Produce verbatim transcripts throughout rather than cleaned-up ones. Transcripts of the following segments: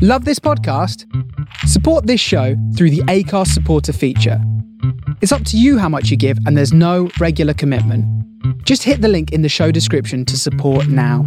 Love this podcast? Support this show through the Acast supporter feature. It's up to you how much you give, and there's no regular commitment. Just hit the link in the show description to support now.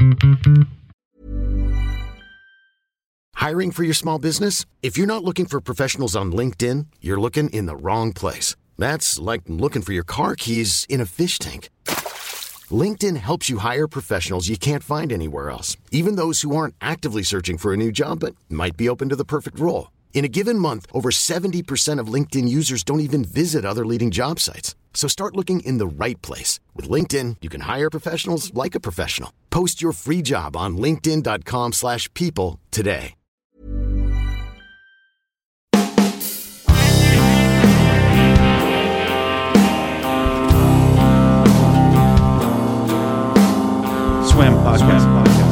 Hiring for your small business? If you're not looking for professionals on LinkedIn, you're looking in the wrong place. That's like looking for your car keys in a fish tank. LinkedIn helps you hire professionals you can't find anywhere else, even those who aren't actively searching for a new job but might be open to the perfect role. In a given month, over seventy percent of LinkedIn users don't even visit other leading job sites. So start looking in the right place. With LinkedIn, you can hire professionals like a professional. Post your free job on linkedin.com slash people today. Swim podcast.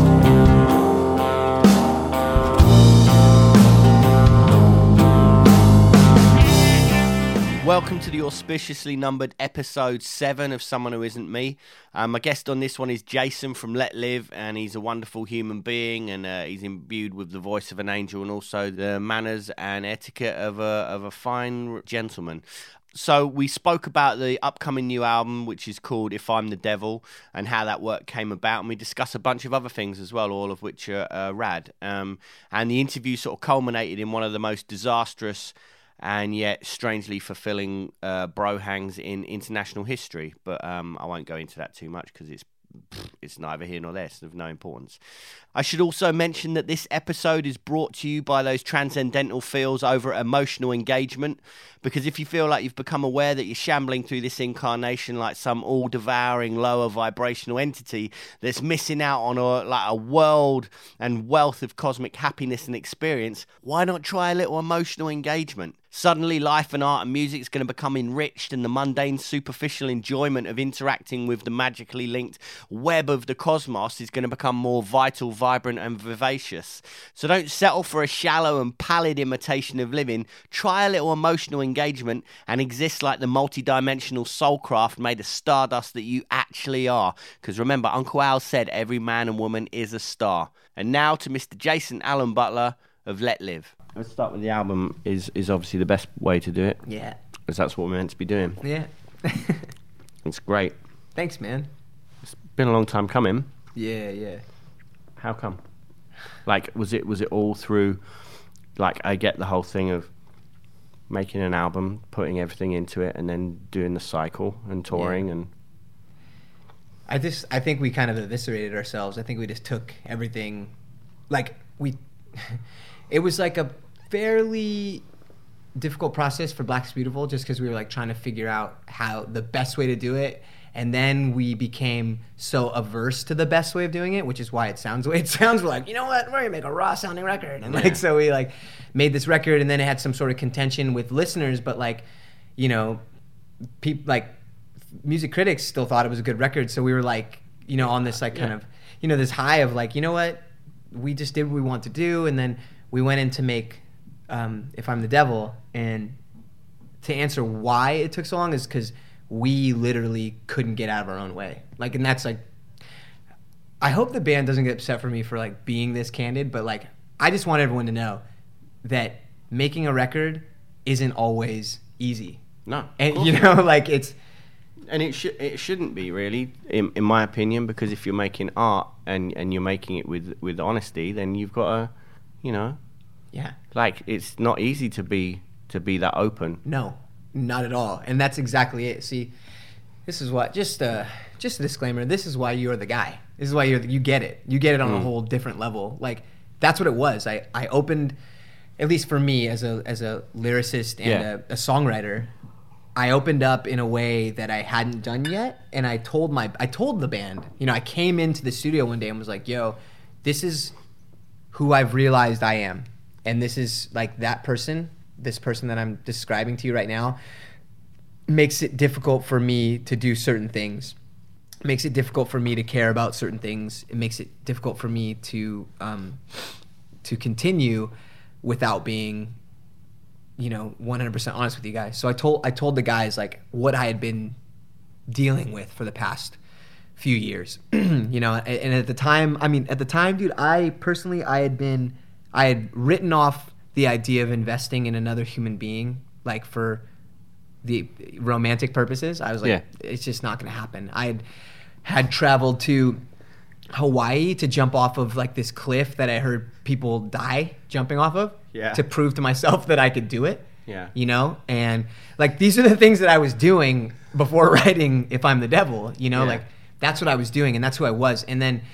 Welcome to the auspiciously numbered episode seven of Someone Who Isn't Me. Um, my guest on this one is Jason from Let Live, and he's a wonderful human being, and uh, he's imbued with the voice of an angel and also the manners and etiquette of a of a fine gentleman. So we spoke about the upcoming new album, which is called If I'm the Devil, and how that work came about. And we discuss a bunch of other things as well, all of which are uh, rad. Um, and the interview sort of culminated in one of the most disastrous and yet strangely fulfilling uh, bro hangs in international history. But um, I won't go into that too much because it's it's neither here nor there. It's of no importance. I should also mention that this episode is brought to you by those transcendental feels over at Emotional Engagement, because if you feel like you've become aware that you're shambling through this incarnation like some all-devouring lower vibrational entity that's missing out on a, like a world and wealth of cosmic happiness and experience, why not try a little emotional engagement? Suddenly, life and art and music is going to become enriched, and the mundane, superficial enjoyment of interacting with the magically linked web of the cosmos is going to become more vital, vibrant, and vivacious. So don't settle for a shallow and pallid imitation of living. Try a little emotional engagement and exist like the multi-dimensional soulcraft made of stardust that you actually are. Because remember, Uncle Al said every man and woman is a star. And now to Mister Jason Allen Butler of Let Live. Let's start with the album. Is is obviously the best way to do it. Yeah. Because that's what we're meant to be doing. Yeah. It's great. Thanks, man. It's been a long time coming. Yeah, yeah. How come? Like, was it was it all through? Like, I get the whole thing of making an album, putting everything into it, and then doing the cycle and touring yeah. and. I just I think we kind of eviscerated ourselves. I think we just took everything, like we. It was like a fairly difficult process for Black is Beautiful, just because we were like trying to figure out how the best way to do it. And then we became so averse to the best way of doing it, which is why it sounds the way it sounds. We're like, you know what, we're gonna make a raw sounding record. And like, yeah. so we like made this record, and then it had some sort of contention with listeners, but like, you know, people like music critics still thought it was a good record. So we were like, you know, on this like kind yeah. of, you know, this high of like, you know what, we just did what we want to do. And then we went in to make um, If I'm the Devil, and to answer why it took so long is because we literally couldn't get out of our own way. Like, and that's like, I hope the band doesn't get upset for me for like being this candid, but like, I just want everyone to know that making a record isn't always easy. No, and you know, like it's, and it should it shouldn't be really, in in my opinion, because if you're making art and and you're making it with with honesty, then you've got to, you know, yeah, like it's not easy to be to be that open. No, not at all. And that's exactly it. See, this is what just uh just a disclaimer. This is why you're the guy. This is why you're the, you get it. You get it on mm. a whole different level. Like that's what it was. I I opened, at least for me as a as a lyricist and yeah. a, a songwriter, I opened up in a way that I hadn't done yet. And I told my I told the band, you know, I came into the studio one day and was like, yo, this is who I've realized I am. And this is like that person, this person that I'm describing to you right now, makes it difficult for me to do certain things. It makes it difficult for me to care about certain things. It makes it difficult for me to um, to continue without being, you know, one hundred percent honest with you guys. So I told I told the guys like what I had been dealing with for the past few years, you know. And at the time, I mean, at the time, dude, I personally I had been I had written off the idea of investing in another human being, like for the romantic purposes. I was like, Yeah. it's just not going to happen. I had, had traveled to Hawaii to jump off of like this cliff that I heard people die jumping off of, Yeah. to prove to myself that I could do it. Yeah. You know, and like these are the things that I was doing before writing If I'm the Devil, you know, Yeah. like that's what I was doing and that's who I was. And then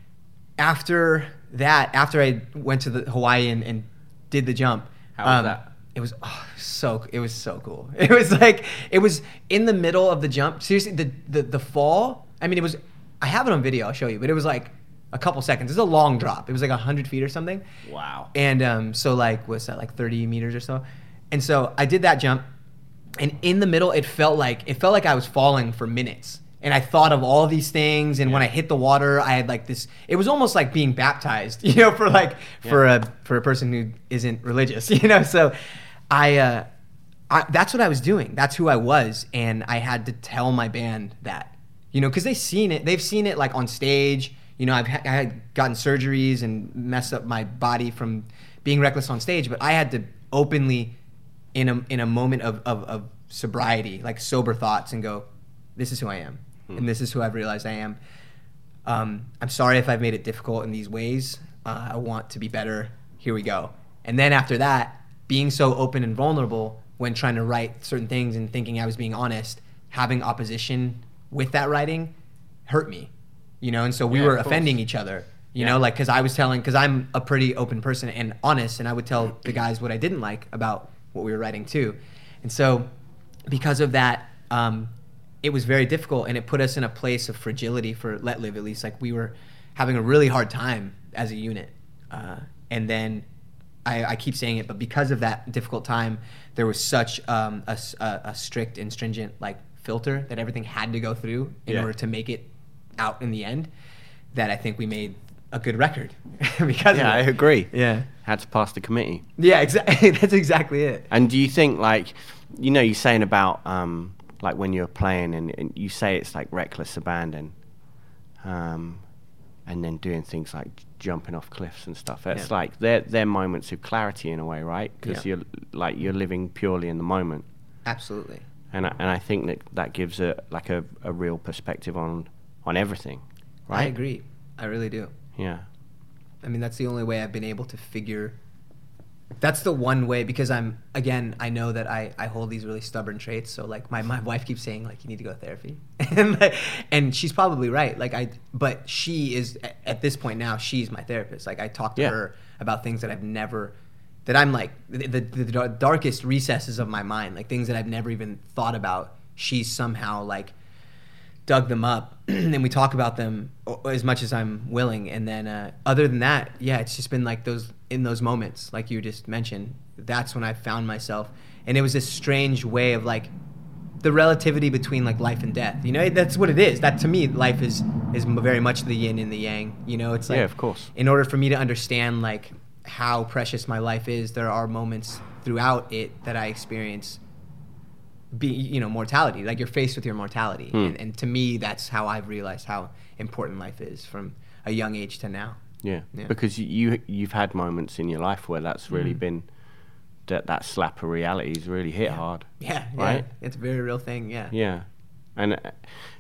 after that, after I went to the Hawaii and, and did the jump, How was that? It was oh, so it was so cool. It was like it was in the middle of the jump. Seriously, the the the fall. I mean, it was. I have it on video. I'll show you. But it was like a couple seconds. It's a long drop. It was like a hundred feet or something. Wow. And um, so like what's that, like thirty meters or so? And so I did that jump, and in the middle, it felt like it felt like I was falling for minutes. And I thought of all these things, and when I hit the water, I had like this. It was almost like being baptized, you know, for like for a for a person who isn't religious, you know. So, I, uh, I that's what I was doing. That's who I was, and I had to tell my band that, you know, because they've seen it. They've seen it like on stage. You know, I've ha- I had gotten surgeries and messed up my body from being reckless on stage, but I had to openly, in a in a moment of of, of sobriety, like sober thoughts, and go, this is who I am. And this is who I've realized I am. Um, I'm sorry if I've made it difficult in these ways. Uh, I want to be better. Here we go. And then after that, being so open and vulnerable when trying to write certain things and thinking I was being honest, having opposition with that writing hurt me, you know? And so we Yeah, were of course. offending each other, you Yeah. know, like, cause I was telling, cause I'm a pretty open person and honest, and I would tell the guys what I didn't like about what we were writing too. And so because of that, um, it was very difficult, and it put us in a place of fragility for Let Live, at least. Like, we were having a really hard time as a unit. Uh, and then I, I keep saying it, but because of that difficult time, there was such um, a, s- a- a strict and stringent like filter that everything had to go through in Yeah. order to make it out in the end, that I think we made a good record because Yeah, I of it. agree. Yeah. Had to pass the committee. Yeah, exactly. That's exactly it. And do you think, like, you know, you're saying about, um, like, when you're playing and, and you say it's like reckless abandon, um, and then doing things like j- jumping off cliffs and stuff. It's Yeah. like they're, they're moments of clarity in a way, right? Because Yeah. you're, like, you're living purely in the moment. Absolutely. And I, and I think that that gives a, like, a, a real perspective on, on everything, right? I agree. I really do. Yeah. I mean, that's the only way I've been able to figure. That's the one way, because I'm, again, I know that I, I hold these really stubborn traits. So like my, my wife keeps saying like, you need to go to therapy. and like, and she's probably right. Like I, but she is at, at this point now, she's my therapist. Like I talk to Yeah. her about things that I've never, that I'm like the, the, the darkest recesses of my mind, like things that I've never even thought about. She's somehow like dug them up and we talk about them o- as much as I'm willing. And then uh, other than that, yeah, it's just been like those, in those moments, like you just mentioned, that's when I found myself. And it was this strange way of like the relativity between like life and death, you know, that's what it is. That to me, life is, is m- very much the yin and the yang, you know, it's like, Yeah, of course. in order for me to understand like how precious my life is, there are moments throughout it that I experience be you know mortality, like you're faced with your mortality. Hmm. and, and to me that's how I've realized how important life is from a young age to now. Yeah, Yeah. because you you've had moments in your life where that's really Mm. been that that slap of reality has really hit hard. Yeah, yeah, Right? it's a very real thing. Yeah, Yeah, and uh,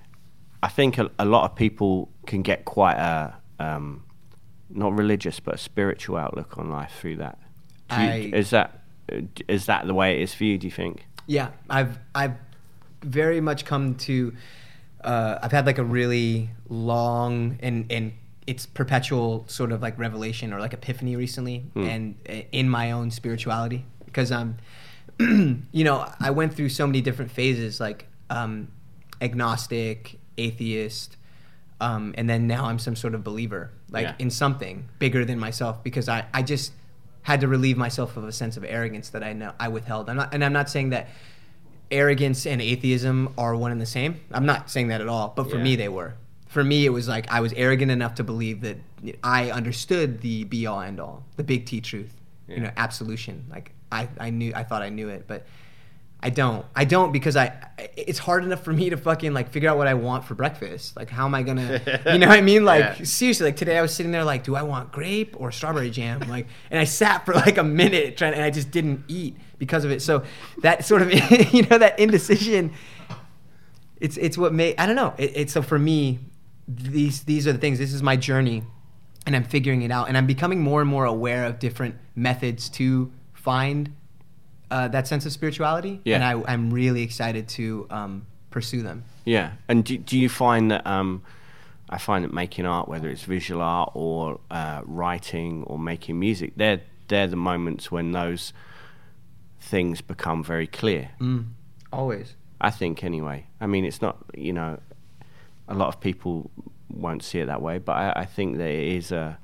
I think a, a lot of people can get quite a um, not religious but a spiritual outlook on life through that. Do you, I- is that uh, d- is that the way it is for you? Do you think? yeah. I've I've very much come to. Uh, I've had like a really long and and it's perpetual sort of like revelation or like epiphany recently, Hmm. and uh, in my own spirituality, because um, you know, I went through so many different phases, like um, agnostic, atheist, um, and then now I'm some sort of believer, like Yeah. in something bigger than myself, because I, I just had to relieve myself of a sense of arrogance that I know I withheld. I'm not, and I'm not saying that arrogance and atheism are one and the same. I'm not saying that at all, but for Yeah. me they were. For me, it was like I was arrogant enough to believe that I understood the be all end all, the big T truth, you Yeah. know, absolution. Like I, I knew, I thought I knew it, but I don't. I don't because I. It's hard enough for me to fucking like figure out what I want for breakfast. Like, how am I gonna? You know what I mean? Like, Yeah. seriously. Like today, I was sitting there like, do I want grape or strawberry jam? Like, and I sat for like a minute trying, and I just didn't eat because of it. So that sort of, you know, that indecision. It's it's what made. I don't know. It, it's so for me, these these are the things. This is my journey, and I'm figuring it out, and I'm becoming more and more aware of different methods to find. Uh, that sense of spirituality, Yeah. and I, I'm really excited to um, pursue them. Yeah, and do, do you find that? Um, I find that making art, whether it's visual art or uh, writing or making music, they're they're the moments when those things become very clear. Mm. Always. I think, anyway. I mean, it's not, you know, a lot of people won't see it that way, but I, I think that it is a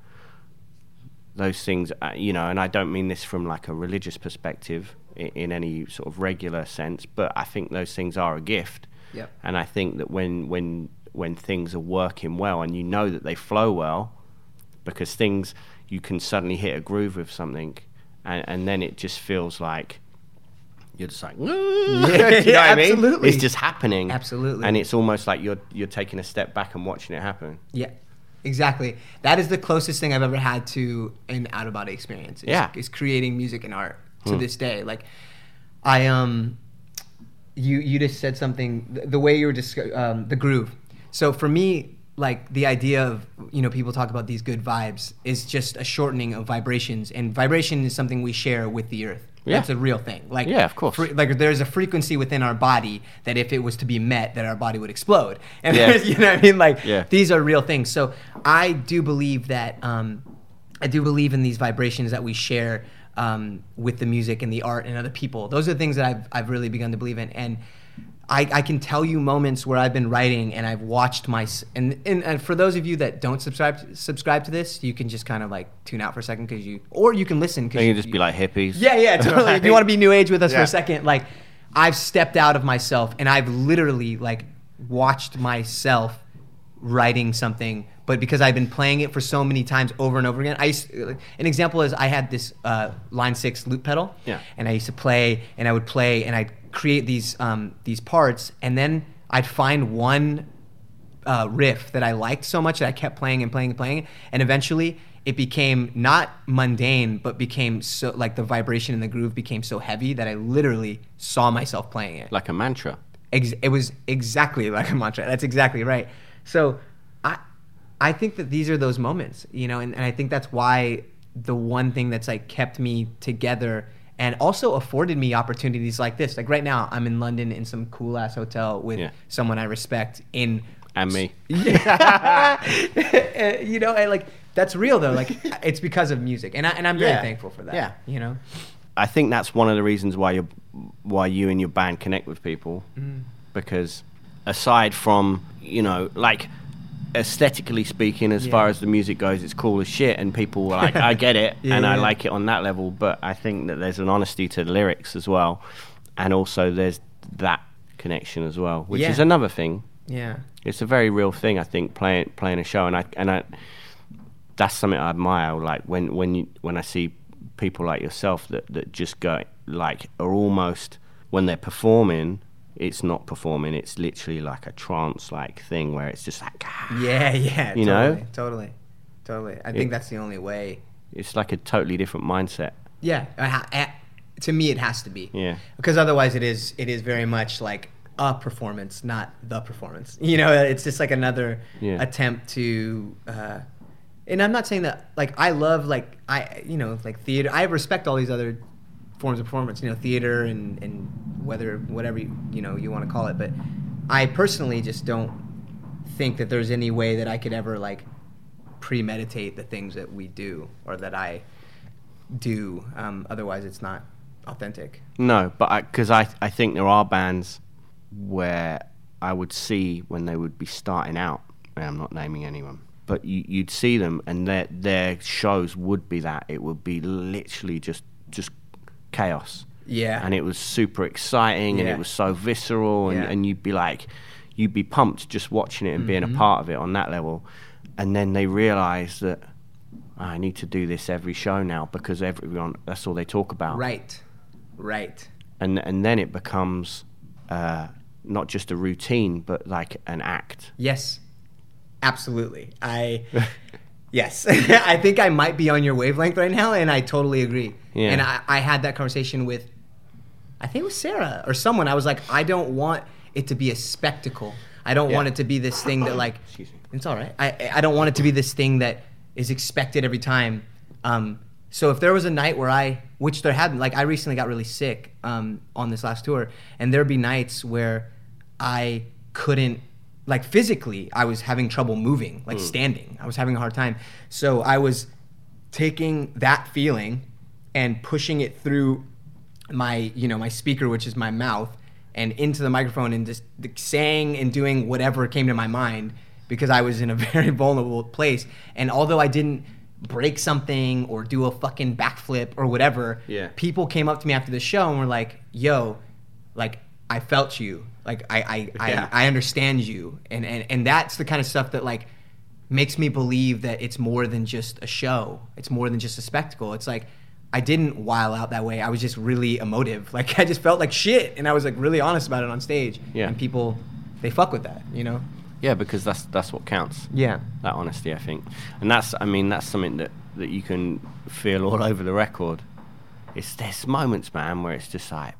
those things, uh, you know, and I don't mean this from like a religious perspective in, in any sort of regular sense, but I think those things are a gift. Yep. And I think that when when when things are working well and you know that they flow well, because things, you can suddenly hit a groove with something, and, and then it just feels like you're just like, yeah, you know yeah, what I mean? absolutely. It's just happening. Absolutely. And it's almost like you're you're taking a step back and watching it happen. Yeah, exactly. That is the closest thing I've ever had to an out-of-body experience. Is, Yeah. is creating music and art to this day. Like, I um, you you just said something. The, the way you were descri- um, the groove. So for me, like the idea of, you know, people talk about these good vibes is just a shortening of vibrations, and vibration is something we share with the earth. Yeah. That's a real thing. Like, Yeah, of course. fre- like there's a frequency within our body that if it was to be met, that our body would explode. And Yeah. there's, you know what I mean? Like, Yeah. these are real things. So I do believe that, um, I do believe in these vibrations that we share um, with the music and the art and other people. Those are the things that I've, I've really begun to believe in. And I, I can tell you moments where I've been writing and I've watched my, s- and, and, and for those of you that don't subscribe to, subscribe to this, you can just kind of like tune out for a second because you, or you can listen. Cause They you, can just be like hippies. yeah, yeah, totally. If you want to be new age with us for Yeah. a second, like, I've stepped out of myself and I've literally like watched myself writing something, but because I've been playing it for so many times over and over again. I used, an example is I had this uh, Line Six loop pedal, Yeah. and I used to play and I would play and I'd create these um, these parts, and then I'd find one uh, riff that I liked so much that I kept playing and playing and playing, and eventually it became not mundane, but became so, like the vibration and the groove became so heavy that I literally saw myself playing it. Like a mantra. Ex- it was exactly like a mantra. That's exactly right. So I I think that these are those moments, you know, and, and I think that's why the one thing that's like kept me together and also afforded me opportunities like this. Like right now, I'm in London in some cool ass hotel with Yeah. someone I respect in And me. you know, and like that's real though. Like it's because of music, and I, and I'm very Yeah. thankful for that. Yeah. You know. I think that's one of the reasons why you why you and your band connect with people, Mm. because aside from, you know, like aesthetically speaking, as Yeah. far as the music goes, it's cool as shit, and people are like, I get it, Yeah, and I yeah. like it on that level. But I think that there's an honesty to the lyrics as well, and also there's that connection as well, which Yeah. is another thing. Yeah. It's a very real thing, I think, playing playing a show, and I and I that's something I admire. Like when when you when I see people like yourself that that just go like are almost, when they're performing, it's not performing, it's literally like a trance like thing where it's just like ah, Yeah. Yeah. You totally, know? Totally. Totally. I think It- that's the only way. it's like a totally different mindset. Yeah. I ha- I- to me, it has to be. Yeah. Because otherwise, it is it is very much like a performance, not the performance. You know, it's just like another Yeah. attempt to. Uh, and I'm not saying that like I love like I you know like theater. I respect all these other forms of performance. You know, theater and and whether whatever you, you know you want to call it. But I personally just don't think that there's any way that I could ever like premeditate the things that we do or that I do. Um, otherwise, it's not authentic. No, but I because I I think there are bands where I would see when they would be starting out, and I'm not naming anyone, but you, you'd see them and their their shows would be that. It would be literally just just chaos. Yeah. And it was super exciting and Yeah. it was so visceral, and, Yeah. and you'd be like, you'd be pumped just watching it and being a part of it on that level. And then they realise that "Ah, I need to do this every show now because everyone, that's all they talk about. Right. Right. and and then it becomes uh, not just a routine, but like an act. Yes, absolutely. I yes, I think I might be on your wavelength right now, and I totally agree. Yeah. And I, I had that conversation with, I think it was Sarah or someone. I was like, I don't want it to be a spectacle. I don't Yeah. want it to be this thing that like, Excuse me. it's all right. I I don't want it to be this thing that is expected every time. Um, so if there was a night where I, which there hadn't, like I recently got really sick um, on this last tour, and there'd be nights where I couldn't, like physically, I was having trouble moving, like standing. I was having a hard time. So I was taking that feeling and pushing it through my, you know, my speaker, which is my mouth, and into the microphone and just saying and doing whatever came to my mind, because I was in a very vulnerable place. And although I didn't break something or do a fucking backflip or whatever, Yeah. people came up to me after the show and were like, yo, like, I felt you. Like, I I, Yeah. I, I understand you. And, and, and that's the kind of stuff that, like, makes me believe that it's more than just a show. It's more than just a spectacle. It's like, I didn't while out that way. I was just really emotive. Like, I just felt like shit. And I was, like, really honest about it on stage. Yeah. And people, they fuck with that, you know? Yeah, because that's that's what counts. Yeah. That honesty, I think, and that's I mean that's something that, that you can feel all over the record. It's there's moments, man, where it's just like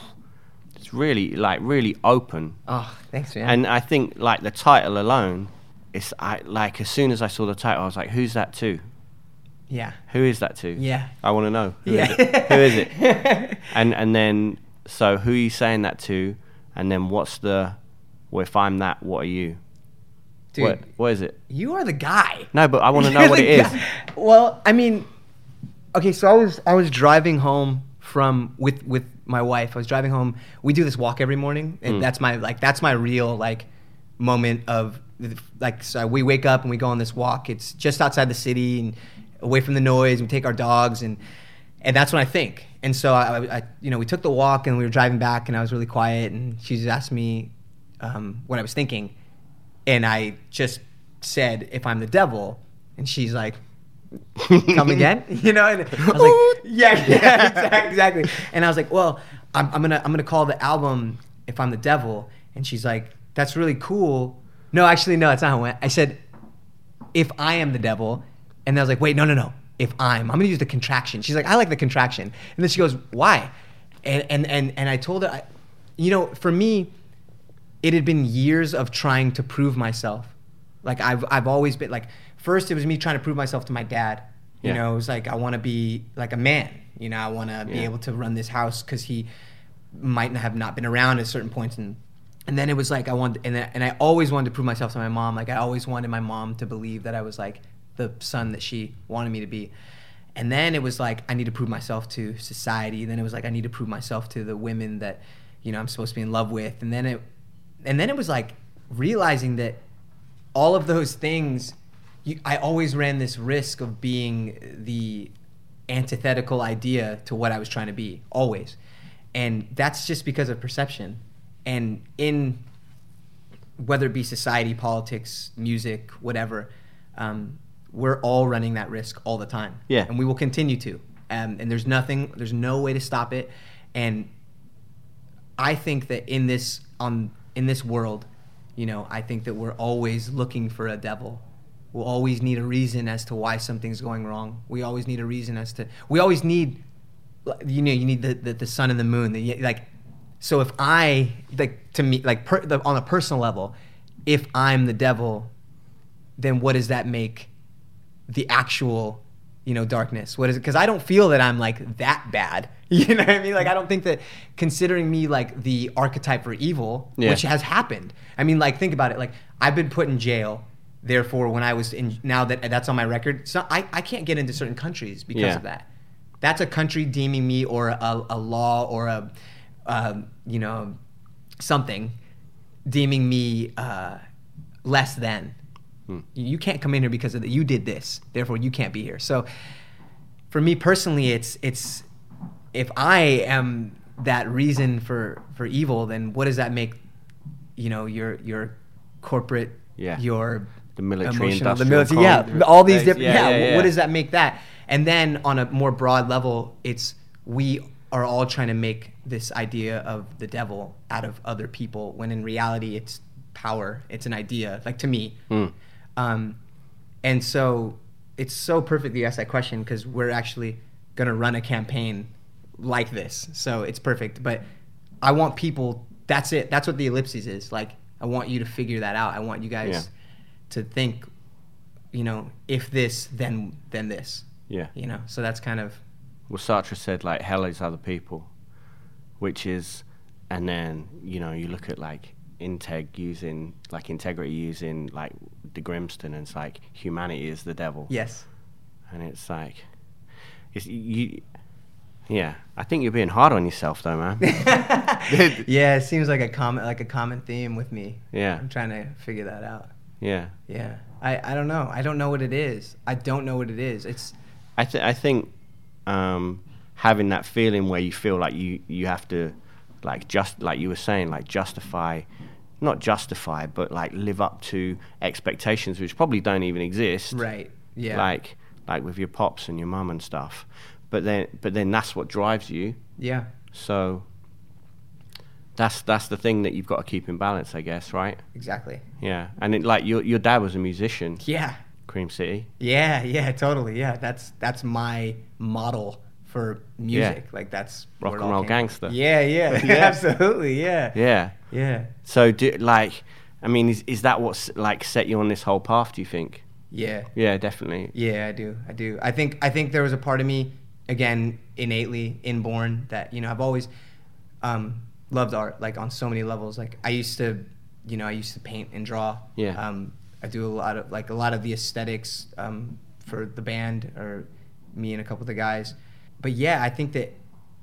it's really like really open. Oh, thanks, man. And I think like the title alone, it's I like as soon as I saw the title, I was like, who's that to? yeah. Who is that to? Yeah. I want to know. Who Yeah. is it? Who is it? and and then so who are you saying that to? And then what's the? Well, if I'm that, what are you? Dude, What what is it? you are the guy. No, but I want to know You're what the it is. guy. Well, I mean, okay, so I was I was driving home from with with my wife. I was driving home. We do this walk every morning, and Mm. that's my like that's my real like moment of like so we wake up and we go on this walk. It's just outside the city and away from the noise. We take our dogs and and that's when I think. And so I, I you know we took the walk and we were driving back and I was really quiet and she just asked me um, what I was thinking. And I just said, if I'm the devil, and she's like, come again? You know, and I was like, yeah, yeah, exactly, exactly. And I was like, well, I'm, I'm gonna, I'm gonna call the album "If I'm the Devil," and she's like, that's really cool. No, actually, no, that's not how it went. I said, if I am the devil, and I was like, wait, no, no, no. If I'm, I'm gonna use the contraction. She's like, I like the contraction. And then she goes, why? And and and and I told her, I, you know, for me, it had been years of trying to prove myself. Like I've I've always been like, first it was me trying to prove myself to my dad. You Yeah. know, it was like I want to be like a man. You know, I want to be Yeah. able to run this house because he might not have not been around at certain points. And and then it was like I wanted, and I, and I always wanted to prove myself to my mom. Like I always wanted my mom to believe that I was like the son that she wanted me to be. And then it was like I need to prove myself to society. Then it was like I need to prove myself to the women that, you know, I'm supposed to be in love with. And then it And then it was like realizing that all of those things, you, I always ran this risk of being the antithetical idea to what I was trying to be, always. And that's just because of perception. And in, whether it be society, politics, music, whatever, um, we're all running that risk all the time. Yeah. And we will continue to. Um, and there's nothing, there's no way to stop it. And I think that in this, on, in this world, you know, I think that we're always looking for a devil. We'll always need a reason as to why something's going wrong. We always need a reason as to, we always need, you know, you need the, the, the sun and the moon. The, like, so if I, like, to me, like, per, the, on a personal level, if I'm the devil, then what does that make the actual, you know, darkness? What is it? Because I don't feel that I'm like that bad. You know what I mean? Like, I don't think that considering me like the archetype for evil, Yeah. which has happened. I mean, like, think about it. Like, I've been put in jail. Therefore, when I was in, now that that's on my record, so I, I can't get into certain countries because Yeah. of that. That's a country deeming me, or a, a law, or a, um, you know, something deeming me uh, less than. Hmm. You can't come in here because of that. You did this, therefore you can't be here. So, for me personally, it's it's if I am that reason for, for evil, then what does that make? You know, your your corporate, Yeah. your The military, emotional, the industrial military, yeah, complex. all these Yeah, different, yeah, yeah, yeah, What yeah. does that make that? And then on a more broad level, it's we are all trying to make this idea of the devil out of other people, when in reality it's power. It's an idea, like to me. Mm. Um, and so it's so perfect you asked that question, because we're actually going to run a campaign like this. So it's perfect. But I want people, that's it. That's what the Ellipses is. Like, I want you to figure that out. I want you guys Yeah. to think, you know, if this, then then this. Yeah. You know, so that's kind of... Well, Sartre said, like, hell is other people, which is, and then, you know, you look at, like, Integ using, like, integrity using, like, De Grimston, and it's like, humanity is the devil. Yes. And it's like, it's, you, yeah, I think you're being hard on yourself, though, man. Yeah, it seems like a common like a common theme with me. Yeah. I'm trying to figure that out. Yeah. Yeah. I, I don't know. I don't know what it is. I don't know what it is. It's... I, th- I think um, having that feeling where you feel like you, you have to, like, just like you were saying, like, justify, not justify, but, like, live up to expectations which probably don't even exist. Right. Yeah. Like, like with your pops and your mum and stuff. But then, but then that's what drives you. Yeah. So that's that's the thing that you've got to keep in balance, I guess, right? Exactly. Yeah. And it, like, your your dad was a musician. Yeah. Cream City. Yeah, yeah, totally. Yeah, that's that's my model for music. Like, that's Rock where it and all roll came gangster. from. Yeah, yeah, Yeah. absolutely. Yeah. Yeah. Yeah. So, do, like, I mean, is is that what's, like, set you on this whole path, do you think? Yeah. Yeah, definitely. Yeah, I do. I do. I think I think there was a part of me, again, innately inborn, that, you know, I've always um, loved art, like, on so many levels. Like, I used to, you know, I used to paint and draw. Yeah. Um, I do a lot of, like, a lot of the aesthetics um, for the band, or me and a couple of the guys. But yeah, I think that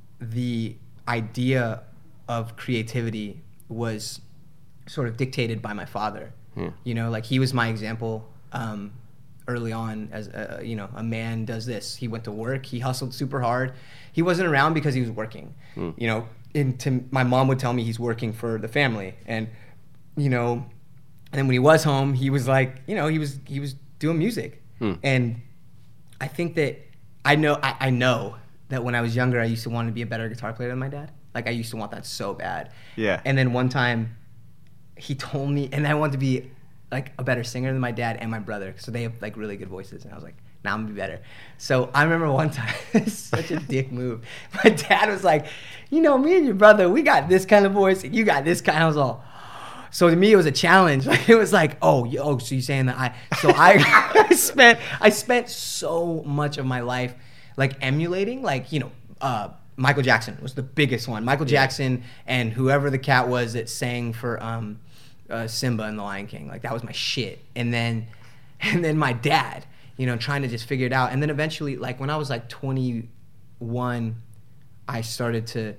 the idea of creativity was sort of dictated by my father. Yeah. You know, like, he was my example um, early on as, a, you know, a man does this. He went to work. He hustled super hard. He wasn't around because he was working. Mm. You know, and to, my mom would tell me he's working for the family. And, you know, and then when he was home, he was like, you know, he was he was doing music. Mm. And I think that I know I, I know that when I was younger, I used to want to be a better guitar player than my dad. Like, I used to want that so bad. Yeah. And then one time, he told me, and I wanted to be like a better singer than my dad and my brother, so they have like really good voices. And I was like, nah, I'm gonna be better. So I remember one time, it's such a dick move. My dad was like, you know, me and your brother, we got this kind of voice, and you got this kind. I was all. So to me, it was a challenge. Like, it was like, oh, you- oh, so you're saying that I? So I, I spent, I spent so much of my life, like, emulating, like, you know, uh, Michael Jackson was the biggest one. Michael Jackson and whoever the cat was that sang for um, uh, Simba in The Lion King. Like, that was my shit. And then, and then my dad, you know, trying to just figure it out. And then eventually, like, when I was like twenty-one, I started to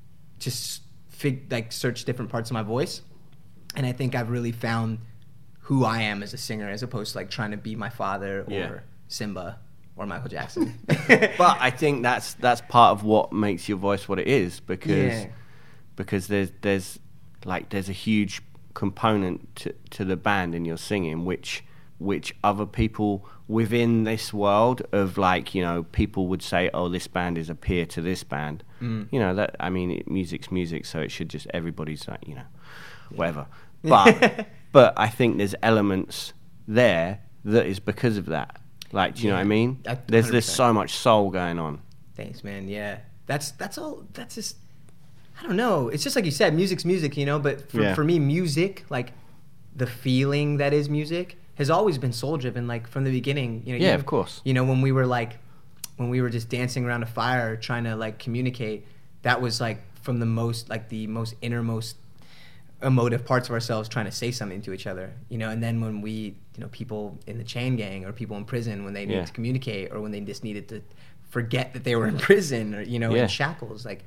just fig- like search different parts of my voice. And I think I've really found who I am as a singer, as opposed to, like, trying to be my father or Yeah. Simba or Michael Jackson. But I think that's that's part of what makes your voice what it is, because Yeah. because there's there's like there's a huge component to, to the band and your singing, which which other people within this world of, like, you know, people would say, oh, this band is a peer to this band. Mm. You know, that, I mean, it, music's music, so it should just, everybody's like, you know, whatever. But but I think there's elements there that is because of that. Like, do you know Yeah, what I mean? I- There's there's one hundred percent. so much soul going on. Thanks, man. Yeah, that's that's all. That's just, I don't know. It's just like you said, music's music, you know. But for, Yeah. for me, music, like the feeling that is music, has always been soul driven. Like, from the beginning, you know. Yeah, even- of course. You know, when we were like, when we were just dancing around a fire trying to, like, communicate, that was like from the most, like the most innermost emotive parts of ourselves, trying to say something to each other, you know. And then when we, you know, people in the chain gang or people in prison, when they need Yeah. to communicate, or when they just needed to forget that they were in prison, or, you know, Yeah. in shackles, like,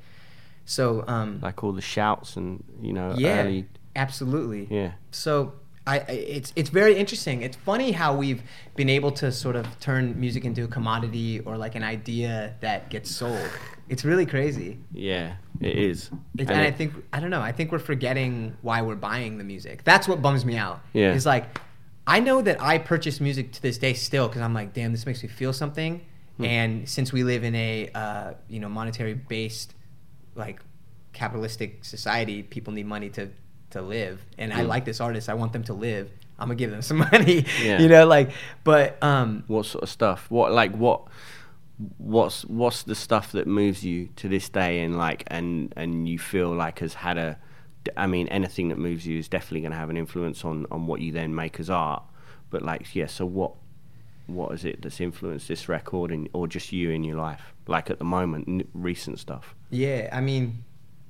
so um Like all the shouts and, you know, yeah, early. absolutely. Yeah. So I, I it's it's very interesting. It's funny how we've been able to sort of turn music into a commodity, or like an idea that gets sold. It's really crazy. Yeah, it is. It's, And and I it- think, I don't know, I think we're forgetting why we're buying the music. That's what bums me out. Yeah. It's like, I know that I purchase music to this day still, because I'm like, damn, this makes me feel something. Hmm. And since we live in a, uh, you know, monetary based like capitalistic society, people need money to to live, and Mm. I like this artist. I want them to live. I'm gonna give them some money. Yeah. You know, like, but um, What sort of stuff? What like what? What's what's the stuff that moves you to this day, and like and and you feel like has had a, I mean, anything that moves you is definitely going to have an influence on on what you then make as art. But like, yeah. So what what is it that's influenced this record, in, or just you in your life? Like at the moment, n- recent stuff. yeah, I mean,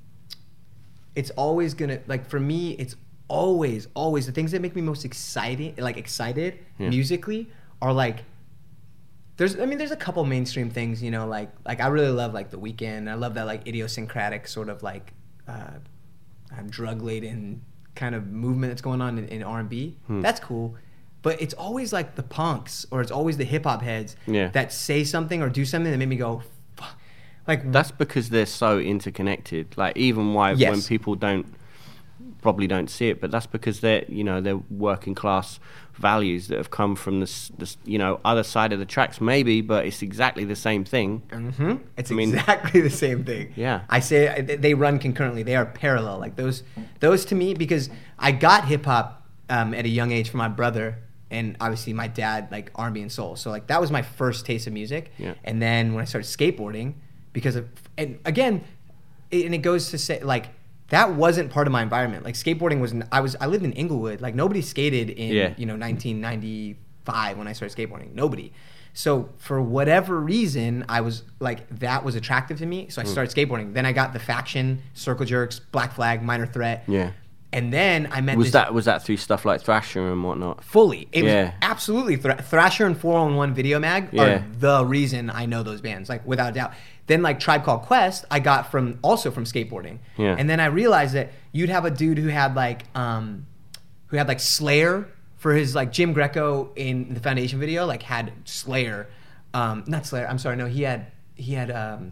it's always gonna, like, for me, it's always, always the things that make me most exciting, like excited Yeah. musically, are like, there's, I mean, there's a couple mainstream things, you know, like, like I really love like The Weeknd. I love that like idiosyncratic sort of like uh, drug laden kind of movement that's going on in, in R and B. Hmm. That's cool. But it's always like the punks, or it's always the hip hop heads Yeah. that say something or do something that make me go, fuck. Like, That's because they're so interconnected. Like even why Yes. when people don't probably don't see it, but that's because they're you know they're working class values that have come from this this you know other side of the tracks maybe, but it's exactly the same thing. hmm It's I mean- exactly the same thing. Yeah. I say they run concurrently. They are parallel. Like those, those to me, because I got hip hop um, at a young age from my brother, and obviously my dad like R and B and soul. So like that was my first taste of music. Yeah. And then when I started skateboarding, because of, and again, it, and it goes to say like that wasn't part of my environment. Like skateboarding was, I was, I lived in Inglewood. Like nobody skated in Yeah. you know nineteen ninety-five when I started skateboarding. Nobody. So for whatever reason, I was like, that was attractive to me. So I started skateboarding. Then I got the Faction, Circle Jerks, Black Flag, Minor Threat. Yeah. And then I met Was this that was that through stuff like Thrasher and whatnot? fully. It Yeah. was absolutely Thr- Thrasher and four oh one Video Mag Yeah. are the reason I know those bands, like without a doubt. Then like Tribe Called Quest, I got from also from skateboarding. Yeah. And then I realized that you'd have a dude who had like um, who had like Slayer for his like Jim Greco in the Foundation video, like had Slayer, um, not Slayer. I'm sorry, no, he had he had um,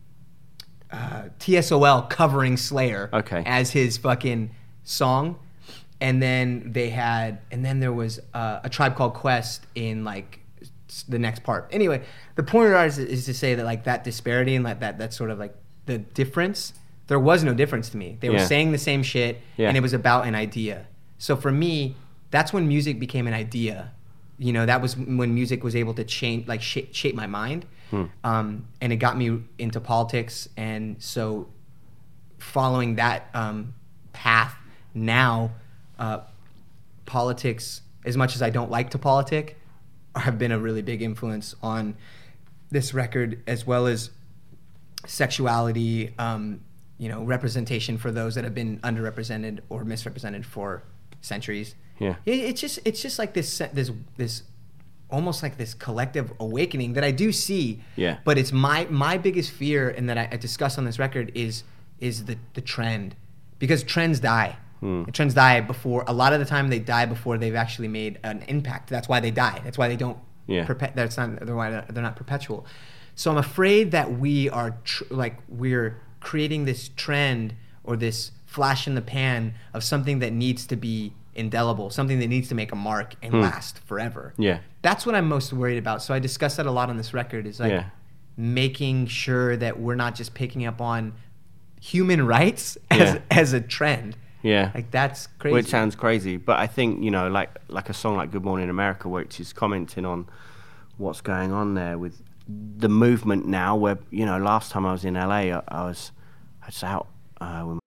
uh, T S O L covering Slayer Okay. as his fucking song. And then they had, and then there was uh, a Tribe Called Quest in like s- the next part. Anyway, the point of it is, is to say that like that disparity and like that that sort of like the difference, there was no difference to me. They were Yeah. saying the same shit, Yeah. and it was about an idea. So for me, that's when music became an idea. You know, that was when music was able to change, like shape, shape my mind, Hmm. um, and it got me into politics. And so, following that um, path now, uh, politics, as much as I don't like to politic, have been a really big influence on this record, as well as sexuality, um, you know, representation for those that have been underrepresented or misrepresented for centuries. Yeah. It, it's just it's just like this se- this this almost like this collective awakening that I do see. Yeah. But it's my my biggest fear, and that I, I discuss on this record, is is the the trend, because trends die. Hmm. Trends die before, a lot of the time they die before they've actually made an impact. That's why they die. That's why they don't. Yeah. Perpe- that's not. They're why they're not perpetual. So I'm afraid that we are tr- like we're creating this trend or this flash in the pan of something that needs to be indelible, something that needs to make a mark and last forever. Yeah. That's what I'm most worried about. So I discuss that a lot on this record, is like Yeah. making sure that we're not just picking up on human rights as, Yeah. as a trend. Yeah. Like that's crazy. Which sounds crazy, but I think, you know, like like a song like Good Morning America, which is commenting on what's going on there with the movement now, where, you know, last time I was in L A, I, I was I was out uh, with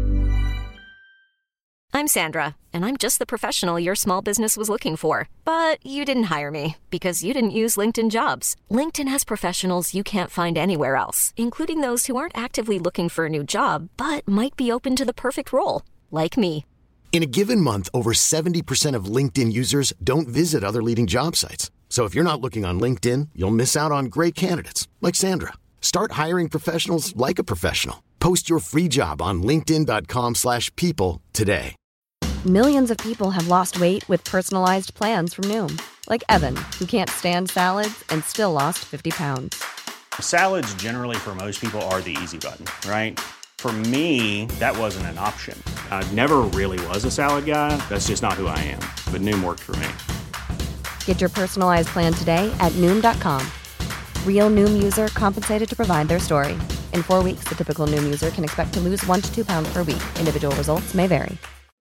I'm Sandra, and I'm just the professional your small business was looking for. But you didn't hire me because you didn't use LinkedIn Jobs. LinkedIn has professionals you can't find anywhere else, including those who aren't actively looking for a new job, but might be open to the perfect role, like me. In a given month, over seventy percent of LinkedIn users don't visit other leading job sites. So if you're not looking on LinkedIn, you'll miss out on great candidates like Sandra. Start hiring professionals like a professional. Post your free job on linkedin dot com slash people today. Millions of people have lost weight with personalized plans from Noom. Like Evan, who can't stand salads and still lost fifty pounds. Salads generally for most people are the easy button, right? For me, that wasn't an option. I never really was a salad guy. That's just not who I am. But Noom worked for me. Get your personalized plan today at Noom dot com. Real Noom user compensated to provide their story. In four weeks, the typical Noom user can expect to lose one to two pounds per week. Individual results may vary.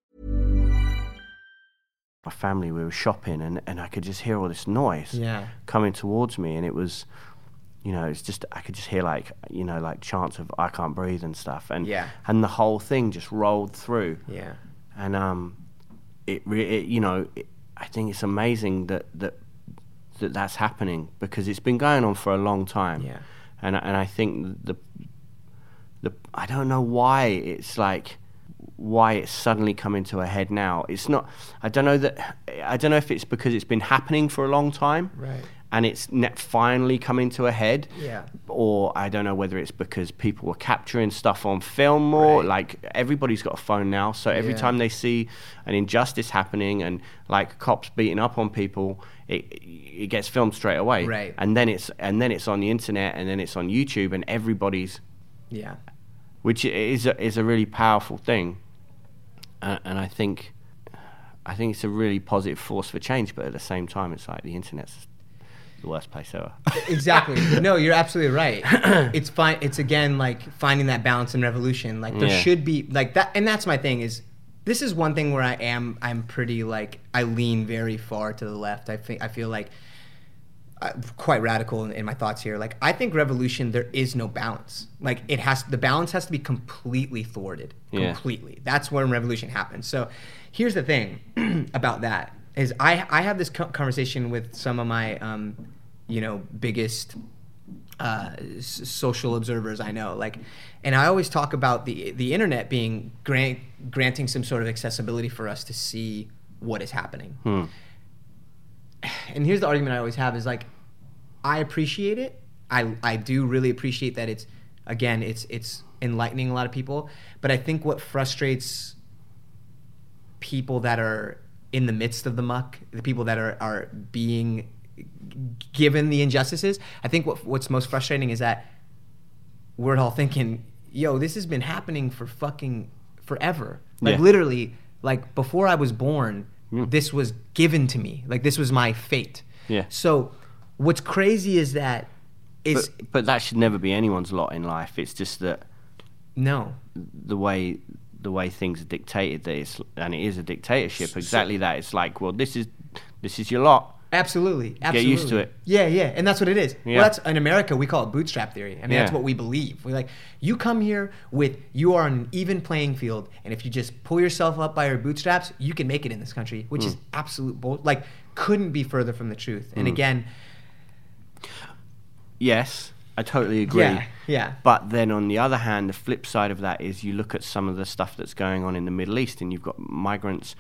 My family, we were shopping, and, and I could just hear all this noise Yeah. coming towards me, and it was, you know, it's just, I could just hear like, you know, like chants of I can't breathe and stuff, and Yeah. and the whole thing just rolled through. Yeah. And um, it, re- it you know, it, I think it's amazing that that that that's happening, because it's been going on for a long time. Yeah. And and I think the the I don't know why it's like why it's suddenly coming to a head now. It's not. I don't know that. I don't know if it's because it's been happening for a long time, Right. and it's net finally coming to a head. Yeah. Or I don't know whether it's because people were capturing stuff on film more. Right. Like everybody's got a phone now, so every Yeah. time they see an injustice happening and like cops beating up on people, it it gets filmed straight away. Right. And then it's and then it's on the internet, and then it's on YouTube, and everybody's, Yeah. which is a, is a really powerful thing. Uh, and I think, I think it's a really positive force for change. But at the same time, it's like the internet's the worst place ever. Exactly. No, you're absolutely right. It's fine. It's again like finding that balance in revolution. Like there Yeah. should be like that, and that's my thing. Is this is one thing where I am. I'm pretty like I lean very far to the left. I think I feel like I'm quite radical in, in my thoughts here. Like I think revolution, there is no balance. Like it has the balance has to be completely thwarted. Yeah. Completely. That's when revolution happens. So here's the thing about that is I I have this co- conversation with some of my um, you know biggest uh, s- social observers I know. Like, and I always talk about the the internet being grant, granting some sort of accessibility for us to see what is happening. Hmm. And here's the argument I always have is like, I appreciate it. I I do really appreciate that it's, again, it's it's enlightening a lot of people. But I think what frustrates people that are in the midst of the muck, the people that are, are being given the injustices, I think what what's most frustrating is that we're all thinking, yo, this has been happening for fucking forever. Like Yeah. literally, like before I was born, Mm. this was given to me. Like this was my fate. Yeah. So what's crazy is that is But, but that should never be anyone's lot in life. It's just that no. the way the way things are dictated, that it's, and it is a dictatorship. Exactly that. It's like, well, this is this is your lot. Absolutely, absolutely. Get used to it. Yeah, yeah, and that's what it is. Yeah. Well, that's in America we call it bootstrap theory. I mean, that's Yeah. what we believe. We like you come here with you are on an even playing field, and if you just pull yourself up by your bootstraps, you can make it in this country, which Mm. is absolute bull. Like, couldn't be further from the truth. And Mm. again, Yes, I totally agree. yeah, yeah, But then on the other hand, the flip side of that is you look at some of the stuff that's going on in the Middle East, and you've got migrants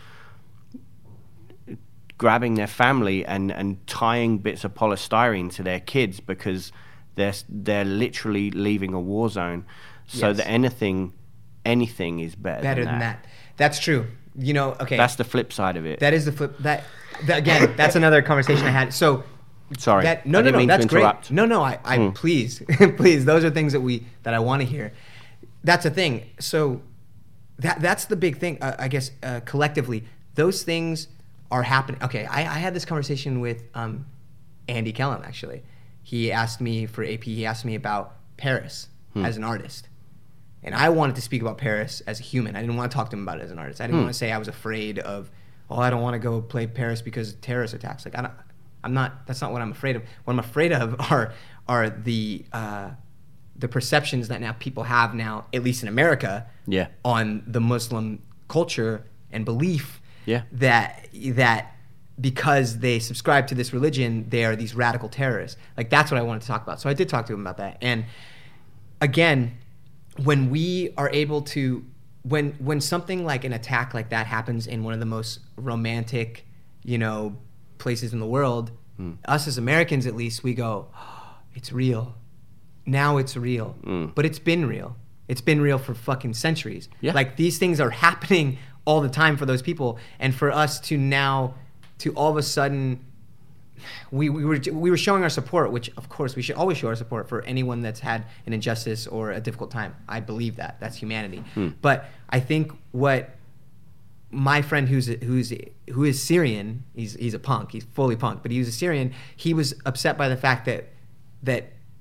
grabbing their family and, and tying bits of polystyrene to their kids because they're they're literally leaving a war zone. So Yes. that anything anything is better, better than that. That's true. You know, okay, That's the flip side of it. that is the flip. That, that again, that's another conversation I had. So. Sorry, That, no, I no, didn't no, mean that's to great. interrupt. No, no, I, I Mm. please, please. Those are things that we that I want to hear. That's a thing. So that that's the big thing. Uh, I guess uh, collectively, those things are happening. Okay, I, I had this conversation with um, Andy Kellum actually. He asked me for A P. He asked me about Paris Hmm. as an artist, and I wanted to speak about Paris as a human. I didn't want to talk to him about it as an artist. I didn't Hmm. want to say I was afraid of. Oh, I don't want to go play Paris because of terrorist attacks. Like I don't. I'm not. That's not what I'm afraid of. What I'm afraid of are are the uh, the perceptions that now people have now, at least in America, Yeah. on the Muslim culture and belief. Yeah. That that because they subscribe to this religion, they are these radical terrorists. Like that's what I wanted to talk about. So I did talk to him about that. And again, when we are able to, when when something like an attack like that happens in one of the most romantic, you know, places in the world, Mm. us as Americans at least, we go, oh, it's real. Now it's real. Mm. But it's been real. It's been real for fucking centuries. Yeah. Like these things are happening all the time for those people. And for us to now, to all of a sudden, we, we were we were showing our support, which of course we should always show our support for anyone that's had an injustice or a difficult time. I believe that. That's humanity. Hmm. But I think what my friend who's who's who is Syrian, he's he's a punk, he's fully punk, but he was a Syrian. He was upset by the fact that that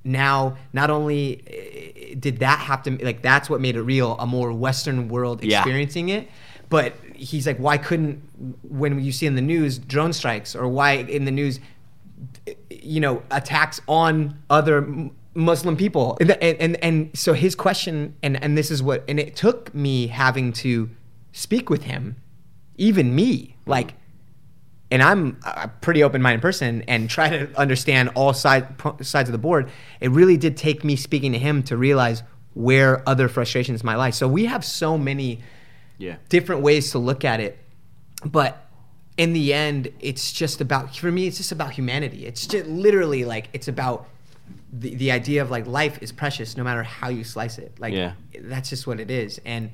now not only uh, did that have to, like, that's what made it real, a more Western world Yeah. experiencing it. But he's like, why couldn't, when you see in the news drone strikes, or why in the news, you know, attacks on other m- Muslim people? And, and, and, and so his question, and, and this is what, and it took me having to speak with him, even me, like, and I'm a pretty open-minded person and try to understand all side, sides of the board. It really did take me speaking to him to realize where other frustrations might lie. So we have so many Yeah. different ways to look at it. But in the end, it's just about, for me, it's just about humanity. It's just literally like, it's about the, the idea of like life is precious no matter how you slice it. Like, Yeah. that's just what it is. And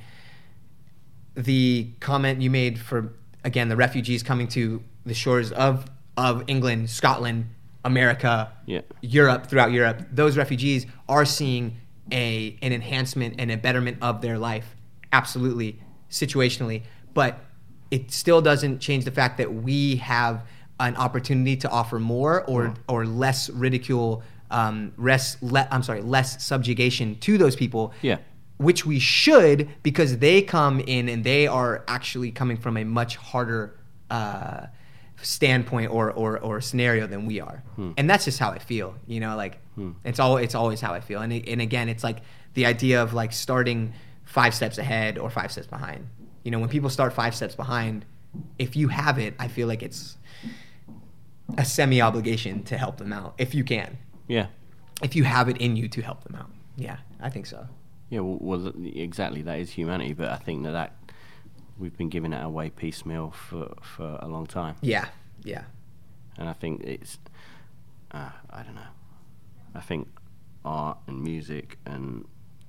the comment you made for, again, the refugees coming to the shores of, of England, Scotland, America, Yeah. Europe, throughout Europe, those refugees are seeing a an enhancement and a betterment of their life, absolutely, situationally. But it still doesn't change the fact that we have an opportunity to offer more or Mm. or less ridicule, um, less, le- I'm sorry, less subjugation to those people. Yeah. Which we should, because they come in and they are actually coming from a much harder uh, standpoint or, or or scenario than we are. Hmm. And that's just how I feel, you know, like it's all it's always how I feel. And it, and again, it's like the idea of like starting five steps ahead or five steps behind. You know, when people start five steps behind, if you have it, I feel like it's a semi obligation to help them out if you can. Yeah. If you have it in you to help them out. Yeah, I think so. Yeah, well, well, exactly. That is humanity, but I think that, that we've been giving it away piecemeal for, for a long time. Yeah, yeah. And I think it's, uh, I don't know. I think art and music, and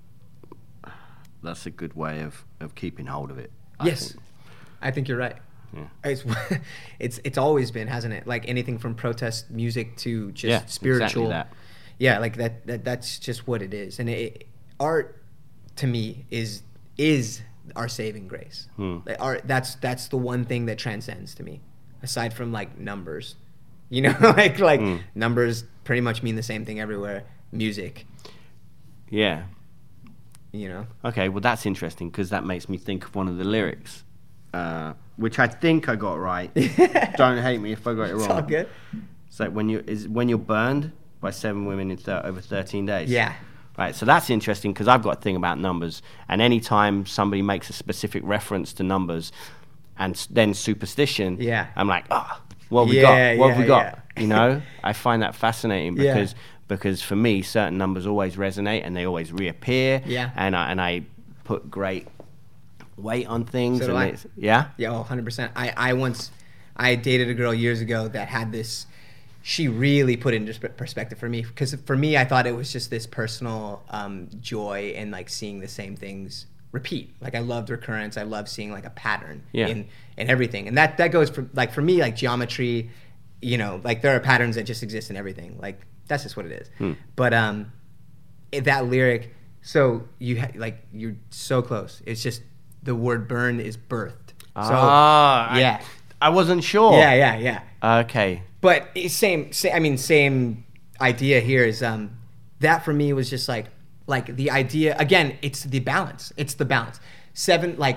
that's a good way of, of keeping hold of it. I Yes, think. I think you're right. Yeah. It's it's it's always been, hasn't it? Like anything from protest music to just Yeah, spiritual. exactly that. Yeah, like that, that. That's just what it is. And it, art, to me, is is our saving grace. Hmm. Like art. That's that's the one thing that transcends to me, aside from like numbers. You know, like like Hmm. numbers pretty much mean the same thing everywhere. Music. Yeah. You know. Okay, well, that's interesting because that makes me think of one of the lyrics, uh, which I think I got right. Don't hate me if I got it wrong. It's all good. It's like when you is when you're burned by seven women in thir- over thirteen days. Yeah. Right, so that's interesting because I've got a thing about numbers, and anytime somebody makes a specific reference to numbers, and s- then superstition, Yeah. I'm like, ah, oh, what have we Yeah, got? What have yeah, we got? yeah. You know, I find that fascinating Yeah. because because for me, certain numbers always resonate and they always reappear. Yeah. And I, and I put great weight on things. So do and I. it's- yeah. Yeah, well, one hundred percent. I, I once, I dated a girl years ago that had this, she really put it into sp- perspective for me. Because for me, I thought it was just this personal um, joy in like seeing the same things repeat. Like I loved recurrence. I loved seeing like a pattern Yeah. in, in everything. And that, that goes for, like for me, like geometry, you know, like there are patterns that just exist in everything. Like that's just what it is. Hmm. But um, it, that lyric, so you ha- like, you're so close. It's just, the word burn is birthed. So, ah, yeah. I, I wasn't sure. Yeah, yeah, yeah. Okay. But it's same, same. I mean, same idea here is um, that for me was just like, like the idea. Again, it's the balance. It's the balance. Seven, like,